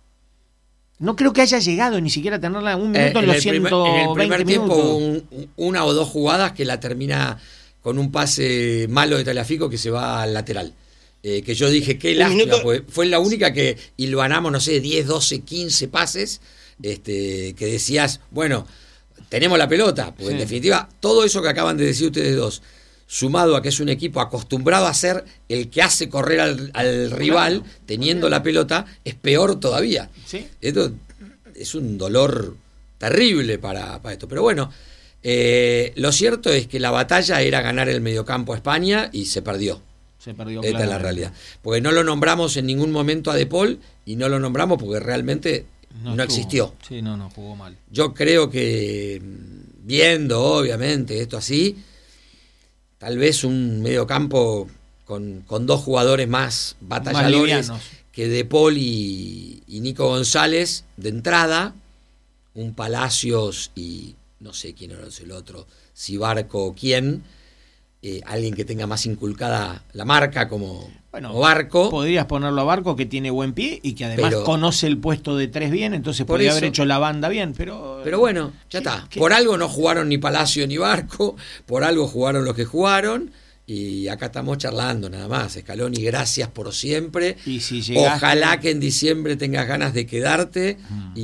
[SPEAKER 3] no creo que haya llegado ni siquiera a tenerla un minuto en los 120
[SPEAKER 5] en el primer tiempo
[SPEAKER 3] minutos.
[SPEAKER 5] hubo una o dos jugadas que la termina con un pase malo de Tagliafico que se va al lateral. Que yo dije, qué lástima, porque fue la única que hilvanamos, no sé, 10, 12, 15 pases, que decías, bueno, tenemos la pelota, porque en definitiva, todo eso que acaban de decir ustedes dos, sumado a que es un equipo acostumbrado a ser el que hace correr al rival, teniendo la pelota, es peor todavía.
[SPEAKER 3] ¿Sí?
[SPEAKER 5] Esto es un dolor terrible para esto. Pero bueno, lo cierto es que la batalla era ganar el mediocampo a España y se perdió.
[SPEAKER 3] Se perdió.
[SPEAKER 5] Esta es la realidad. Porque no lo nombramos en ningún momento a De Paul y no lo nombramos porque realmente no existió.
[SPEAKER 3] Sí, no, jugó mal.
[SPEAKER 5] Yo creo que, viendo obviamente esto así, tal vez un mediocampo con dos jugadores más batalladores que De Paul y Nico González de entrada, un Palacios y no sé quién era el otro, si Barco o quién, alguien que tenga más inculcada la marca como Barco.
[SPEAKER 3] Podrías ponerlo a Barco, que tiene buen pie y que además conoce el puesto de 3 bien, entonces podría haber hecho la banda bien, pero
[SPEAKER 5] bueno, ya está. Por algo no jugaron ni Palacio ni Barco, por algo jugaron los que jugaron, y acá estamos charlando nada más. Scaloni, gracias por siempre.
[SPEAKER 3] Y si llegaste...
[SPEAKER 5] Ojalá que en diciembre tengas ganas de quedarte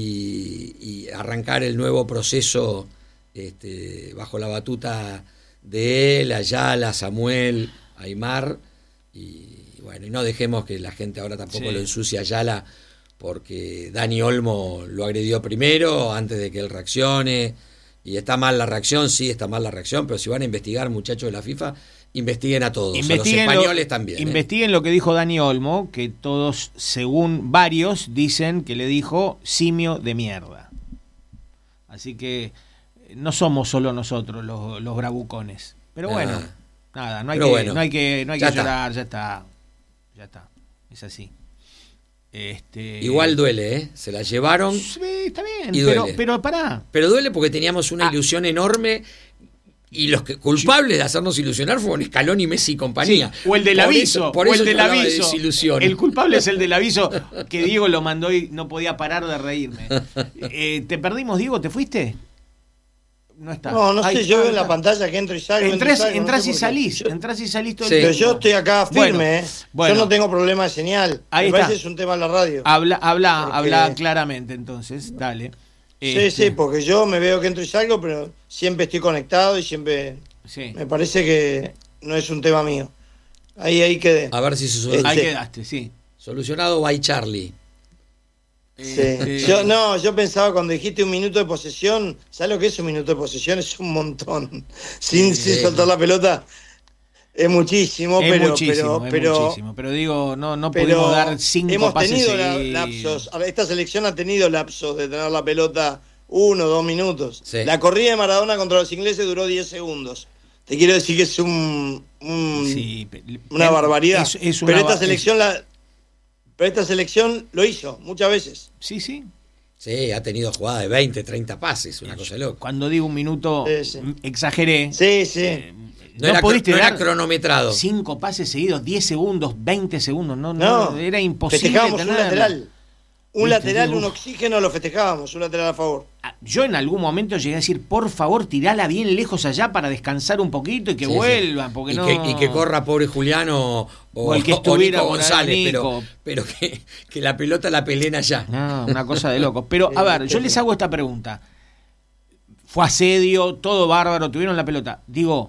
[SPEAKER 5] y arrancar el nuevo proceso bajo la batuta de él, Ayala, Samuel, Aymar, y bueno, y no dejemos que la gente ahora tampoco lo ensucie a Ayala, porque Dani Olmo lo agredió primero antes de que él reaccione, y está mal la reacción, sí, está mal la reacción, pero si van a investigar, muchachos de la FIFA, investiguen a todos,
[SPEAKER 3] Investiguen
[SPEAKER 5] a los españoles también.
[SPEAKER 3] Investiguen lo que dijo Dani Olmo, que todos, según varios, dicen que le dijo simio de mierda. Así que no somos solo nosotros los bravucones. Pero bueno, nada, no hay que llorar, ya está. Es así.
[SPEAKER 5] Igual duele, ¿eh? Se la llevaron.
[SPEAKER 3] Sí, está bien, pero pará.
[SPEAKER 5] Pero duele porque teníamos una ilusión enorme y los culpables de hacernos ilusionar fueron Scaloni, Messi y compañía.
[SPEAKER 3] Sí, o el del aviso.
[SPEAKER 5] Por eso
[SPEAKER 3] el del aviso.
[SPEAKER 5] De
[SPEAKER 3] el culpable es el del aviso que Diego lo mandó y no podía parar de reírme. ¿Te perdimos, Diego? ¿Te fuiste? No está.
[SPEAKER 4] No sé, yo veo en la pantalla que entro y salgo.
[SPEAKER 3] Entrás y salís todo el tiempo.
[SPEAKER 4] Pero yo estoy acá firme,
[SPEAKER 3] bueno.
[SPEAKER 4] Yo no tengo problema de señal.
[SPEAKER 3] Ahí
[SPEAKER 4] Me
[SPEAKER 3] está.
[SPEAKER 4] parece es un tema en la radio.
[SPEAKER 3] Habla claramente entonces, dale.
[SPEAKER 4] Sí, porque yo me veo que entro y salgo, pero siempre estoy conectado y siempre me parece que no es un tema mío. Ahí quedé.
[SPEAKER 5] A ver si
[SPEAKER 3] ahí quedaste, sí.
[SPEAKER 5] Solucionado by Charlie.
[SPEAKER 4] Sí. Yo pensaba cuando dijiste 1 minuto de posesión, ¿sabes lo que es 1 minuto de posesión? Es un montón. Sin soltar la pelota. Es muchísimo, pero
[SPEAKER 3] digo, no pudimos dar 5 pases
[SPEAKER 4] seguidos. Hemos tenido lapsos. Esta selección ha tenido lapsos de tener la pelota 1 o 2 minutos. Sí. La corrida de Maradona contra los ingleses duró 10 segundos. Te quiero decir que es una barbaridad. Pero esta selección lo hizo muchas veces.
[SPEAKER 3] Sí.
[SPEAKER 5] Sí, ha tenido jugadas de 20, 30 pases, una cosa loca.
[SPEAKER 3] Cuando digo 1 minuto, exageré.
[SPEAKER 4] Sí.
[SPEAKER 5] No era cronometrado.
[SPEAKER 3] 5 pases seguidos, 10 segundos, 20 segundos. No, era imposible.
[SPEAKER 4] Festejábamos un lateral, un oxígeno, lo festejábamos, un lateral a favor.
[SPEAKER 3] Yo en algún momento llegué a decir, por favor, tirala bien lejos allá para descansar un poquito y que vuelvan. Porque
[SPEAKER 5] y que corra pobre Juliano
[SPEAKER 3] o el que estuviera
[SPEAKER 5] Nico González, pero que la pelota la peleen allá.
[SPEAKER 3] No, una cosa de locos. Pero, a ver, yo les hago esta pregunta. Fue asedio, todo bárbaro, tuvieron la pelota. Digo,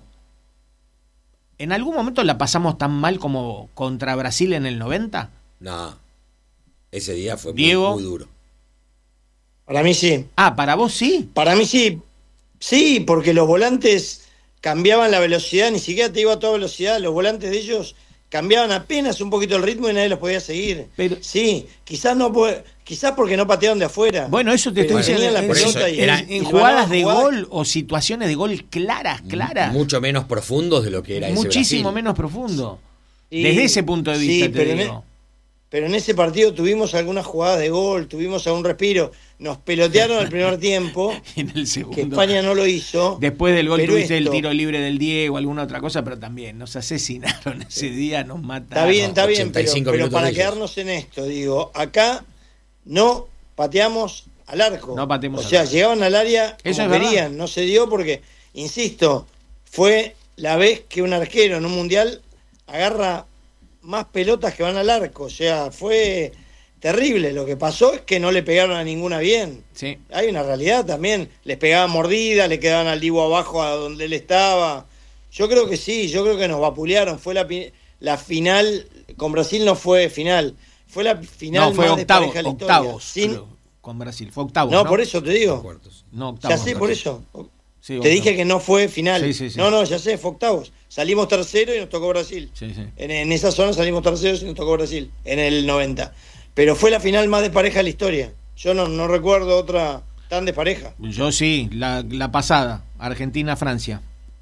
[SPEAKER 3] ¿en algún momento la pasamos tan mal como contra Brasil en el 90?
[SPEAKER 5] No. Ese día fue muy duro.
[SPEAKER 4] Para mí sí.
[SPEAKER 3] ¿Para vos sí?
[SPEAKER 4] Para mí sí. Sí, porque los volantes cambiaban la velocidad, ni siquiera te iba a toda velocidad. Los volantes de ellos cambiaban apenas un poquito el ritmo y nadie los podía seguir. Pero, sí, quizás porque no patearon de afuera.
[SPEAKER 3] Bueno, eso te estoy diciendo. En jugadas de gol o situaciones de gol claras.
[SPEAKER 5] Mucho menos profundos de lo que era ese
[SPEAKER 3] muchísimo
[SPEAKER 5] Brasil.
[SPEAKER 3] Menos profundo. Desde ese punto de vista te digo.
[SPEAKER 4] Pero en ese partido tuvimos algunas jugadas de gol, tuvimos algún respiro. Nos pelotearon el primer tiempo,
[SPEAKER 3] en el segundo,
[SPEAKER 4] que España no lo hizo.
[SPEAKER 3] Después del gol tuviste el tiro libre del Diego, alguna otra cosa, pero también nos asesinaron ese día, nos mataron.
[SPEAKER 4] Está bien, pero para quedarnos en esto, digo, acá no pateamos al arco.
[SPEAKER 3] No pateamos
[SPEAKER 4] al arco. Llegaban al área como querían, no se dio porque, insisto, fue la vez que un arquero en un mundial agarra más pelotas que van al arco, o sea, fue terrible. Lo que pasó es que no le pegaron a ninguna bien.
[SPEAKER 3] Sí.
[SPEAKER 4] Hay una realidad también, les pegaban mordidas, le quedaban al Divo abajo a donde él estaba. Yo creo que sí, yo creo que nos vapulearon. Fue la final, con Brasil no fue final, fue la final
[SPEAKER 3] no, fue
[SPEAKER 4] más despareja de la historia.
[SPEAKER 3] Octavos, con Brasil, fue octavos.
[SPEAKER 4] No, por eso te digo.
[SPEAKER 3] No, octavos.
[SPEAKER 4] Ya sé, por eso. Sí, te dije que no fue final.
[SPEAKER 3] Sí.
[SPEAKER 4] No, ya sé, fue octavos. Salimos tercero y nos tocó Brasil.
[SPEAKER 3] Sí.
[SPEAKER 4] En esa zona salimos terceros y nos tocó Brasil, en el 90. Pero fue la final más despareja de la historia. Yo no recuerdo otra tan despareja.
[SPEAKER 3] Yo sí, la pasada, Argentina-Francia.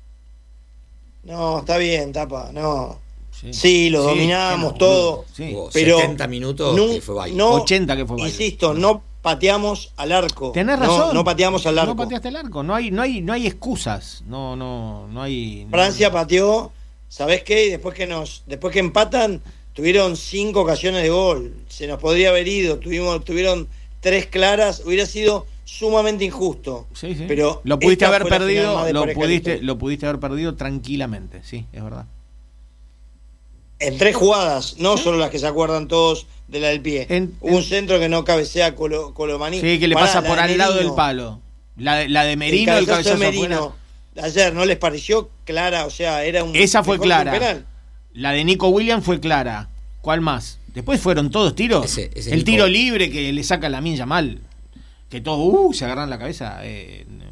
[SPEAKER 4] No, está bien, Tapa, no. Sí, lo dominamos todo.
[SPEAKER 5] Sí.
[SPEAKER 4] Pero
[SPEAKER 5] 70 minutos que fue baile.
[SPEAKER 3] 80 que fue baile.
[SPEAKER 4] Insisto, no pateamos al arco.
[SPEAKER 3] Tenés razón.
[SPEAKER 4] No pateamos al arco.
[SPEAKER 3] No pateaste al arco. No hay excusas. No hay.
[SPEAKER 4] Francia pateó. ¿Sabés qué? Y después que empatan, tuvieron 5 ocasiones de gol. Se nos podría haber ido. Tuvieron 3 claras. Hubiera sido sumamente injusto.
[SPEAKER 3] Sí.
[SPEAKER 4] Pero
[SPEAKER 3] lo pudiste haber perdido. Lo pudiste haber perdido tranquilamente. Sí, es verdad.
[SPEAKER 4] En 3 jugadas, no solo las que se acuerdan todos de la del pie. Un centro que no cabecea Colomaní.
[SPEAKER 3] Sí, que le pasa por al lado del palo. La de Merino, el cabezazo de Merino.
[SPEAKER 4] Ayer, ¿no les pareció clara? O sea, era un...
[SPEAKER 3] Esa fue clara. La de Nico Williams fue clara. ¿Cuál más? Después fueron todos tiros. El tiro libre que le saca Lamine Yamal. Que todos se agarran la cabeza.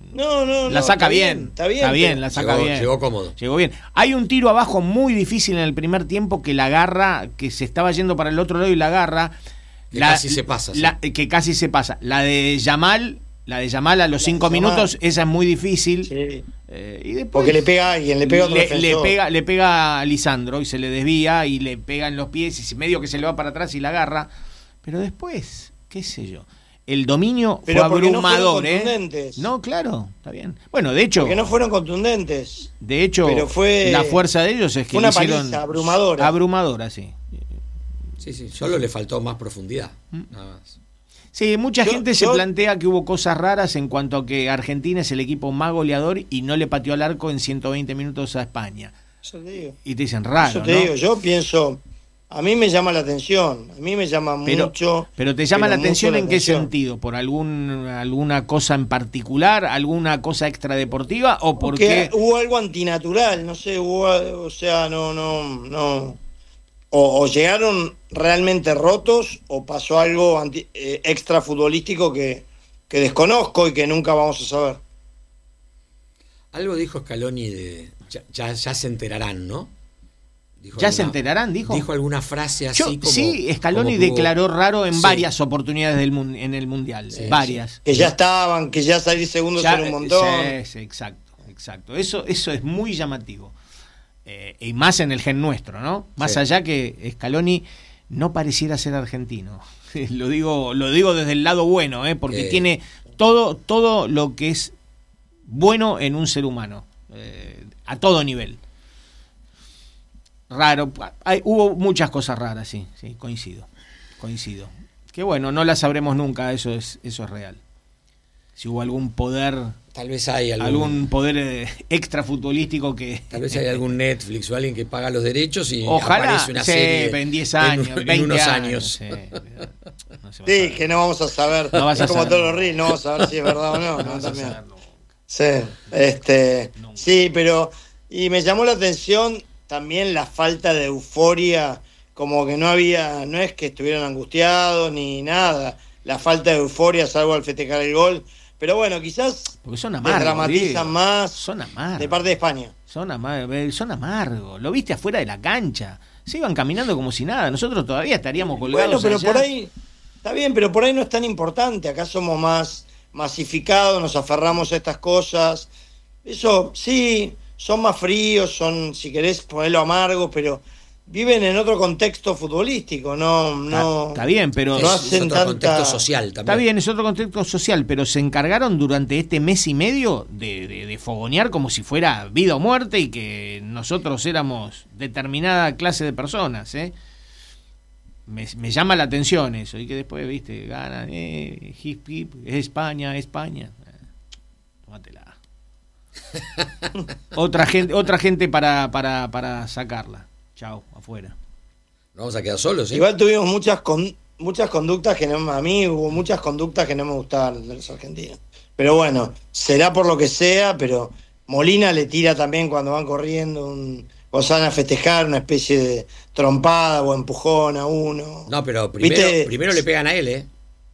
[SPEAKER 3] la saca
[SPEAKER 4] está
[SPEAKER 3] bien.
[SPEAKER 4] Está bien,
[SPEAKER 3] Está bien,
[SPEAKER 4] pero
[SPEAKER 3] la saca bien.
[SPEAKER 5] Llegó cómodo.
[SPEAKER 3] Llegó bien. Hay un tiro abajo muy difícil en el primer tiempo que la agarra, que se estaba yendo para el otro lado y la agarra.
[SPEAKER 5] Que casi se pasa.
[SPEAKER 3] Que casi se pasa. La de Yamal a los 5 minutos, esa es muy difícil.
[SPEAKER 4] Sí.
[SPEAKER 3] Y después,
[SPEAKER 4] Porque le pega a alguien, le pega a otro defensor.
[SPEAKER 3] le pega a Lisandro y se le desvía y le pega en los pies y medio que se le va para atrás y la agarra. Pero después, qué sé yo. El dominio
[SPEAKER 4] Pero
[SPEAKER 3] fue abrumador,
[SPEAKER 4] no fueron contundentes.
[SPEAKER 3] No, claro, está bien. Bueno, de hecho.
[SPEAKER 4] Porque no fueron contundentes.
[SPEAKER 3] De hecho,
[SPEAKER 4] pero fue,
[SPEAKER 3] la fuerza de ellos es que
[SPEAKER 4] fue una
[SPEAKER 3] hicieron.
[SPEAKER 4] paliza abrumadora.
[SPEAKER 3] Abrumadora, sí.
[SPEAKER 5] Sí, solo le faltó más profundidad. Nada más.
[SPEAKER 3] Sí, mucha gente se plantea que hubo cosas raras en cuanto a que Argentina es el equipo más goleador y no le pateó al arco en 120 minutos a España.
[SPEAKER 4] Eso te digo.
[SPEAKER 3] Y te dicen raro,
[SPEAKER 4] Eso te digo, yo pienso, a mí me llama la atención, a mí me llama mucho.
[SPEAKER 3] Pero te llama la
[SPEAKER 4] mucho
[SPEAKER 3] atención
[SPEAKER 4] la
[SPEAKER 3] ¿en qué
[SPEAKER 4] atención.
[SPEAKER 3] sentido? ¿Por alguna cosa en particular? ¿Alguna cosa extradeportiva? ¿O porque
[SPEAKER 4] hubo algo antinatural? No sé, o sea, no. O llegaron realmente rotos o pasó algo extra futbolístico que desconozco y que nunca vamos a saber.
[SPEAKER 5] Algo dijo Scaloni de ya se enterarán, ¿no?
[SPEAKER 3] se enterarán, dijo.
[SPEAKER 5] Dijo alguna frase así como.
[SPEAKER 3] Sí, Scaloni
[SPEAKER 5] como
[SPEAKER 3] declaró raro en varias oportunidades en el Mundial.
[SPEAKER 5] Sí,
[SPEAKER 3] varias.
[SPEAKER 5] sí.
[SPEAKER 4] Que ya estaban, que ya salir segundos era un montón.
[SPEAKER 3] Sí, exacto. Eso es muy llamativo. Y más en el gen nuestro, ¿no? Más allá que Scaloni no pareciera ser argentino. Lo digo desde el lado bueno, porque tiene todo lo que es bueno en un ser humano, a todo nivel. Raro, hubo muchas cosas raras, sí, coincido. Que bueno, no las sabremos nunca, eso es real. Si hubo algún poder,
[SPEAKER 5] tal vez hay
[SPEAKER 3] algún poder extra futbolístico que
[SPEAKER 5] tal vez hay algún Netflix o alguien que paga los derechos y
[SPEAKER 3] ojalá
[SPEAKER 5] aparece una serie
[SPEAKER 3] en 10 años,
[SPEAKER 5] en unos años.
[SPEAKER 4] Sí, que no vamos a saber,
[SPEAKER 3] no vas a
[SPEAKER 4] como
[SPEAKER 3] saber
[SPEAKER 4] todos los ríos, no vamos a ver si es verdad o no.
[SPEAKER 3] No vas a saber nunca.
[SPEAKER 4] Sí, sí, pero y me llamó la atención también la falta de euforia, como que no es que estuvieran angustiados ni nada, la falta de euforia salvo al festejar el gol. Pero bueno, quizás
[SPEAKER 3] porque son amargos,
[SPEAKER 4] dramatizan más
[SPEAKER 3] son amargos,
[SPEAKER 4] de parte de España.
[SPEAKER 3] Son amargos. Lo viste afuera de la cancha. Se iban caminando como si nada. Nosotros todavía estaríamos colgados.
[SPEAKER 4] Bueno, pero
[SPEAKER 3] allá.
[SPEAKER 4] por ahí, está bien, pero por ahí no es tan importante. Acá somos más masificados, nos aferramos a estas cosas. Eso sí, son más fríos, son, si querés ponerlo amargo, pero viven en otro contexto futbolístico, no.
[SPEAKER 3] Está bien, pero
[SPEAKER 4] no
[SPEAKER 5] es
[SPEAKER 4] hacen
[SPEAKER 5] otro contexto social también.
[SPEAKER 3] Está bien, es otro contexto social, pero se encargaron durante este mes y medio de fogonear como si fuera vida o muerte y que nosotros éramos determinada clase de personas, Me llama la atención eso, y que después, viste, ganan, hip hip, es España. Tómatela. otra gente para sacarla. Chao, afuera.
[SPEAKER 5] No vamos a quedar solos, ¿eh?
[SPEAKER 4] Igual tuvimos muchas conductas que a mí hubo muchas conductas que no me gustaban de los argentinos. Pero bueno, será por lo que sea, pero Molina le tira también cuando van corriendo o salen a festejar una especie de trompada o empujón a uno.
[SPEAKER 5] No, pero primero le pegan a él, ¿eh?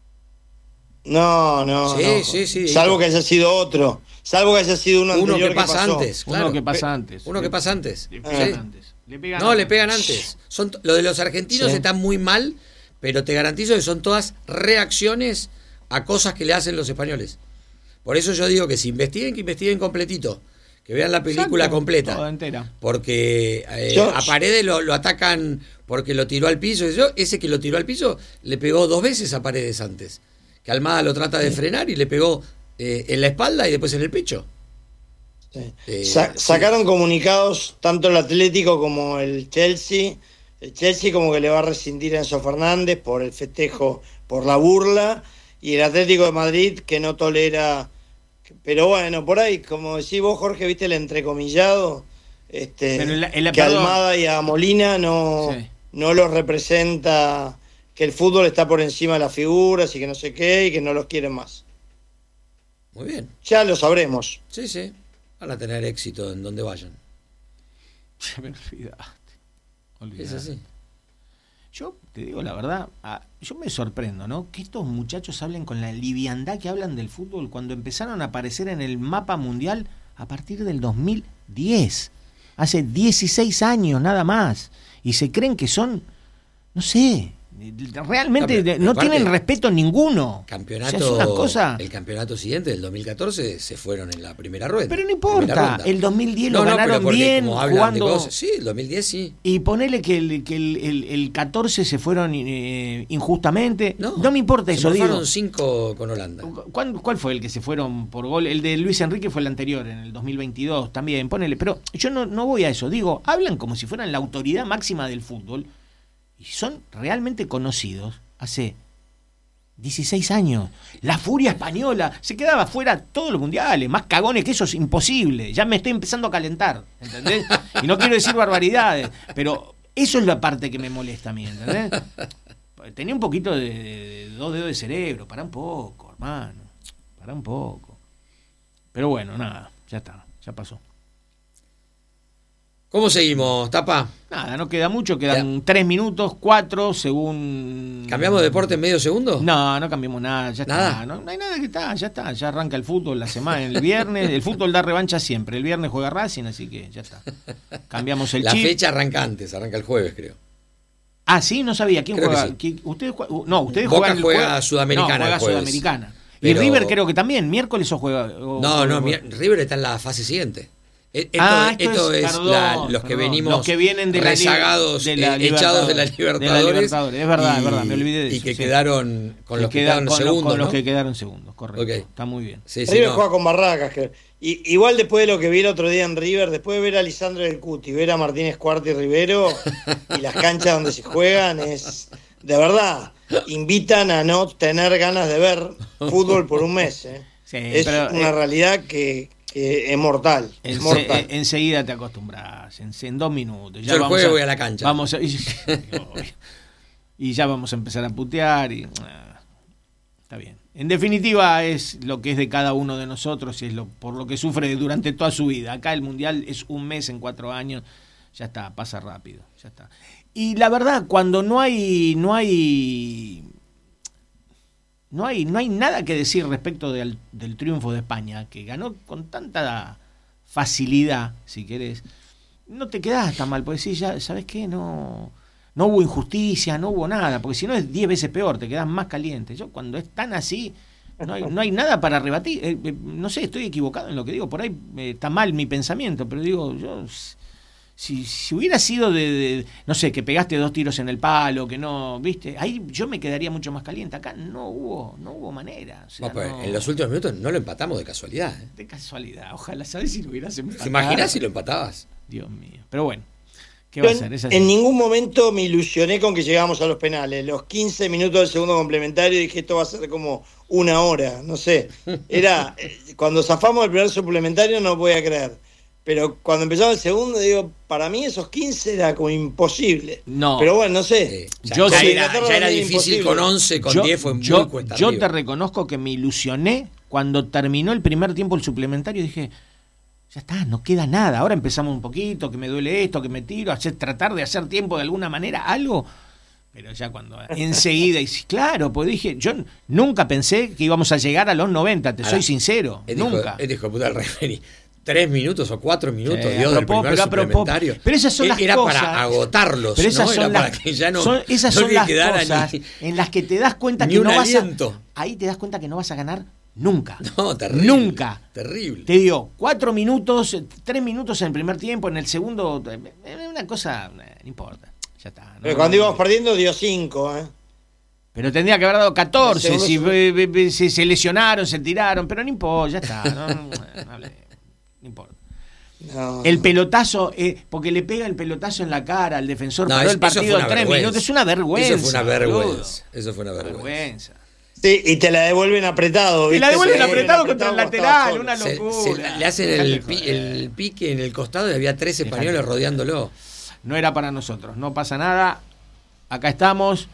[SPEAKER 4] No.
[SPEAKER 5] Sí.
[SPEAKER 4] Salvo que haya sido otro. Salvo que haya sido uno anterior
[SPEAKER 5] que pasa
[SPEAKER 4] pasó.
[SPEAKER 5] antes. Claro.
[SPEAKER 3] Uno que pasa antes.
[SPEAKER 5] Uno que pasa antes.
[SPEAKER 3] Le pegan antes.
[SPEAKER 5] Le pegan antes. Lo de los argentinos está muy mal, pero te garantizo que son todas reacciones a cosas que le hacen los españoles. Por eso yo digo que que investiguen completito. Que vean la película completa.
[SPEAKER 3] Toda entera.
[SPEAKER 5] Porque a Paredes lo atacan porque lo tiró al piso. Ese que lo tiró al piso le pegó 2 veces a Paredes antes. Que Almada lo trata de frenar y le pegó en la espalda y después en el pecho.
[SPEAKER 4] Sí. Sacaron comunicados tanto el Atlético como el Chelsea. El Chelsea como que le va a rescindir a Enzo Fernández por el festejo, por la burla. Y el Atlético de Madrid que no tolera. Pero bueno, por ahí, como decís vos, Jorge, viste el entrecomillado. Que Almada y a Molina no los representa, que el fútbol está por encima de las figuras y que no sé qué, y que no los quieren más.
[SPEAKER 5] Muy bien.
[SPEAKER 4] Ya lo sabremos.
[SPEAKER 5] Sí. Van a tener éxito en donde vayan.
[SPEAKER 3] Me olvidaste.
[SPEAKER 5] Es así.
[SPEAKER 3] Yo te digo la verdad, yo me sorprendo, ¿no? Que estos muchachos hablen con la liviandad que hablan del fútbol cuando empezaron a aparecer en el mapa mundial a partir del 2010. Hace 16 años nada más. Y se creen que son, no sé, realmente no tienen respeto ninguno.
[SPEAKER 5] Campeonato,
[SPEAKER 3] o sea, es una cosa...
[SPEAKER 5] El campeonato siguiente, del 2014, se fueron en la primera rueda.
[SPEAKER 3] Pero no importa, el 2010 lo ganaron bien, jugando...
[SPEAKER 5] Sí, el 2010 sí.
[SPEAKER 3] Y ponele que el 14 se fueron injustamente. No me importa eso, digo.
[SPEAKER 5] Se fueron 5 con Holanda.
[SPEAKER 3] ¿Cuál fue el que se fueron por gol? El de Luis Enrique fue el anterior, en el 2022 también, ponele. Pero yo no voy a eso, digo, hablan como si fueran la autoridad máxima del fútbol. Y son realmente conocidos hace 16 años. La furia española se quedaba fuera todos los mundiales. Más cagones que eso es imposible. Ya me estoy empezando a calentar, ¿entendés? Y no quiero decir barbaridades, pero eso es la parte que me molesta a mí, ¿entendés? Tenía un poquito de 2 dedos de cerebro. Pará un poco, hermano. Pará un poco. Pero bueno, nada, ya está, ya pasó.
[SPEAKER 5] ¿Cómo seguimos, Tapa?
[SPEAKER 3] Nada, no queda mucho, quedan 3 minutos, 4, según...
[SPEAKER 5] ¿Cambiamos de deporte en medio segundo?
[SPEAKER 3] No cambiamos nada, ya
[SPEAKER 5] ¿Nada?
[SPEAKER 3] está. No hay nada que está, ya arranca el fútbol la semana, el viernes, el fútbol da revancha siempre, el viernes juega Racing, así que ya está. Cambiamos el
[SPEAKER 5] la
[SPEAKER 3] chip.
[SPEAKER 5] La fecha arranca antes, arranca el jueves, creo.
[SPEAKER 3] Ah, sí, no sabía, ¿quién
[SPEAKER 5] creo
[SPEAKER 3] juega?
[SPEAKER 5] Sí.
[SPEAKER 3] ¿Ustedes juegan? Ustedes
[SPEAKER 5] Boca
[SPEAKER 3] juegan
[SPEAKER 5] juega Sudamericana.
[SPEAKER 3] No, juega
[SPEAKER 5] jueves.
[SPEAKER 3] Sudamericana.
[SPEAKER 5] Pero...
[SPEAKER 3] Y River creo que también, miércoles o juega...
[SPEAKER 5] River está en la fase siguiente. Esto es los que venimos
[SPEAKER 3] los que vienen de
[SPEAKER 5] rezagados, echados de la Libertadores.
[SPEAKER 3] Es verdad, me olvidé de eso.
[SPEAKER 5] Y que quedaron con los que quedaron segundos.
[SPEAKER 3] Con los que quedaron segundos, correcto.
[SPEAKER 5] Okay.
[SPEAKER 3] Está muy bien.
[SPEAKER 4] Sí, River juega con Barracas. Igual después de lo que vi el otro día en River, después de ver a Lisandro del Cuti, ver a Martínez Cuarta y Rivero, y las canchas donde se juegan, es de verdad, invitan a no tener ganas de ver fútbol por un mes. Sí, es una realidad que es mortal.
[SPEAKER 3] Enseguida te acostumbras, en 2 minutos.
[SPEAKER 5] Ya yo el jueves voy a la cancha.
[SPEAKER 3] Y ya vamos a empezar a putear. Está bien. En definitiva, es lo que es de cada uno de nosotros y es por lo que sufre durante toda su vida. Acá el Mundial es un mes en 4 años. Ya está, pasa rápido. Ya está. Y la verdad, cuando no hay nada que decir respecto del triunfo de España, que ganó con tanta facilidad, si querés, no te quedás tan mal, porque sí, ya, ¿sabes qué? No hubo injusticia, no hubo nada, porque si no es 10 veces peor, te quedás más caliente. Yo cuando es tan así, no hay nada para rebatir. No sé, estoy equivocado en lo que digo, por ahí está mal mi pensamiento, pero digo, yo... Si hubiera sido no sé, que pegaste 2 tiros en el palo, que no, ¿viste? Ahí yo me quedaría mucho más caliente. Acá no hubo manera. O sea,
[SPEAKER 5] en los últimos minutos no lo empatamos de casualidad.
[SPEAKER 3] De casualidad. Ojalá, ¿sabes si lo hubieras empatado?
[SPEAKER 5] ¿Te imaginas si lo empatabas?
[SPEAKER 3] Dios mío. Pero bueno, ¿qué va a hacer?
[SPEAKER 4] En ningún momento me ilusioné con que llegamos a los penales. Los 15 minutos del segundo complementario dije, esto va a ser como 1 hora, no sé. Era cuando zafamos el primer suplementario no podía creer. Pero cuando empezaba el segundo, digo, para mí esos 15 era como imposible. No. Pero bueno, no sé.
[SPEAKER 5] Ya era difícil con 11, con 10 fue muy cuesta arriba.
[SPEAKER 3] Yo te reconozco que me ilusioné cuando terminó el primer tiempo el suplementario. Dije, ya está, no queda nada. Ahora empezamos un poquito, que me duele esto, que me tiro, tratar de hacer tiempo de alguna manera, algo. Pero ya cuando enseguida, y claro, pues dije, yo nunca pensé que íbamos a llegar a los 90, soy sincero. Nunca.
[SPEAKER 5] Dijo, puta, el referee. 3 minutos o 4 minutos dio del primer suplementario.
[SPEAKER 3] Pero esas son las
[SPEAKER 5] era
[SPEAKER 3] cosas.
[SPEAKER 5] Era para agotarlos.
[SPEAKER 3] Pero esas son
[SPEAKER 5] para que ya
[SPEAKER 3] esas son las cosas en las que te das cuenta que no vas ahí te das cuenta que no vas a ganar nunca.
[SPEAKER 5] No, terrible.
[SPEAKER 3] Nunca.
[SPEAKER 5] Terrible.
[SPEAKER 3] Te dio 4 minutos, 3 minutos en el primer tiempo, en el segundo, una cosa, no importa. Ya está. ¿No?
[SPEAKER 4] Pero cuando íbamos perdiendo dio 5,
[SPEAKER 3] Pero tendría que haber dado 14 si se lesionaron, se tiraron, pero no importa, ya está. No importa. El pelotazo, porque le pega el pelotazo en la cara al defensor, paró el partido en 3 minutos. Es una vergüenza.
[SPEAKER 5] Eso fue una vergüenza.
[SPEAKER 4] Sí, y te la devuelven apretado.
[SPEAKER 3] Y la devuelven apretado contra el lateral, una locura.
[SPEAKER 5] Le hacen el pique en el costado y había 3 españoles rodeándolo.
[SPEAKER 3] No era para nosotros, no pasa nada. Acá estamos.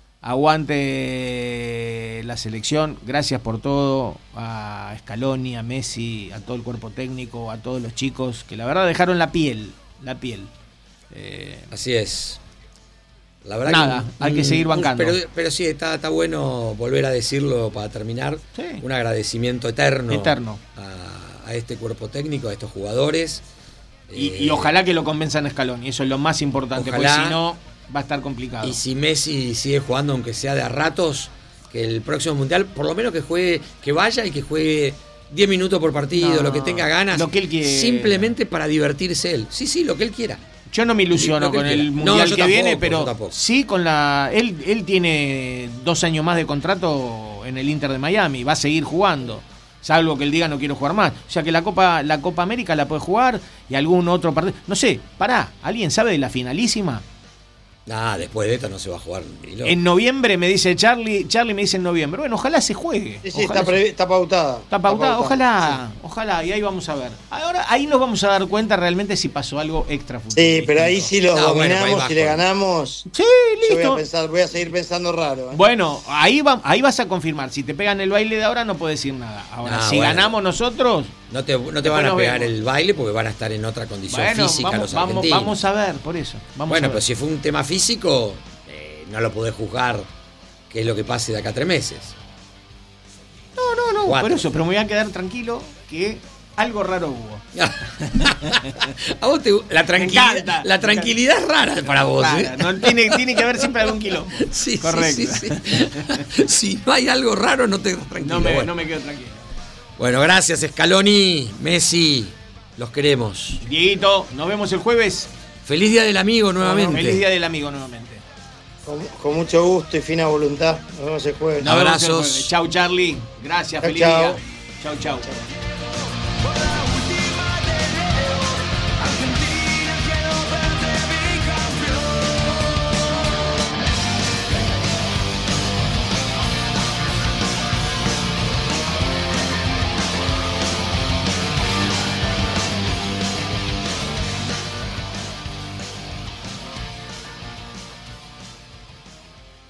[SPEAKER 3] Aguante la selección, gracias por todo, a Scaloni, a Messi, a todo el cuerpo técnico, a todos los chicos que la verdad dejaron la piel.
[SPEAKER 5] Así es. La verdad
[SPEAKER 3] nada, hay que seguir bancando.
[SPEAKER 5] Pero sí, está bueno volver a decirlo para terminar.
[SPEAKER 3] Sí.
[SPEAKER 5] Un agradecimiento eterno. A este cuerpo técnico, a estos jugadores.
[SPEAKER 3] Y ojalá que lo convenzan a Scaloni, eso es lo más importante, porque si no va a estar complicado.
[SPEAKER 5] Y si Messi sigue jugando, aunque sea de a ratos, que el próximo Mundial, por lo menos que vaya y que juegue 10 minutos por partido, lo que tenga ganas,
[SPEAKER 3] lo que él quiere.
[SPEAKER 5] Simplemente para divertirse él. Sí, lo que él quiera.
[SPEAKER 3] Yo no me ilusiono con el Mundial que viene, pero sí con él tiene 2 años más de contrato en el Inter de Miami, va a seguir jugando. Salvo que él diga no quiero jugar más. O sea que la Copa América la puede jugar y algún otro partido. No sé, ¿alguien sabe de la finalísima?
[SPEAKER 5] Después de esto no se va a jugar.
[SPEAKER 3] En noviembre me dice Charlie me dice en noviembre. Bueno, ojalá se juegue.
[SPEAKER 4] Sí, está pautada.
[SPEAKER 3] Está pautada, ojalá, y ahí vamos a ver. Ahora, ahí nos vamos a dar cuenta realmente si pasó algo extra futbolístico.
[SPEAKER 4] Sí, pero ahí sí lo dominamos, si le ganamos.
[SPEAKER 3] Sí, listo.
[SPEAKER 4] Voy a seguir pensando raro.
[SPEAKER 3] Bueno, ahí vas a confirmar. Si te pegan el baile de ahora no puedes decir nada. Ahora, si ganamos nosotros...
[SPEAKER 5] No te van a pegar el baile porque van a estar en otra condición física los argentinos.
[SPEAKER 3] Vamos a ver, por eso.
[SPEAKER 5] Pero si fue un tema físico, no lo podés juzgar qué es lo que pase de acá a 3 meses.
[SPEAKER 3] No, por eso, pero me voy a quedar tranquilo que algo raro hubo.
[SPEAKER 5] A vos la tranquilidad es rara para vos.
[SPEAKER 3] No, tiene que haber siempre algún kilo.
[SPEAKER 5] Sí,
[SPEAKER 3] correcto.
[SPEAKER 5] Sí. Si no hay algo raro, no te quedas tranquilo.
[SPEAKER 3] No me quedo tranquilo.
[SPEAKER 5] Bueno, gracias Scaloni, Messi, los queremos.
[SPEAKER 3] Dieguito, nos vemos el jueves.
[SPEAKER 5] Feliz Día del Amigo nuevamente.
[SPEAKER 3] Feliz Día del Amigo nuevamente.
[SPEAKER 4] Con mucho gusto y fina voluntad. Nos vemos el jueves.
[SPEAKER 5] Abrazos.
[SPEAKER 3] Chau, Charlie. Gracias, feliz día. Chau.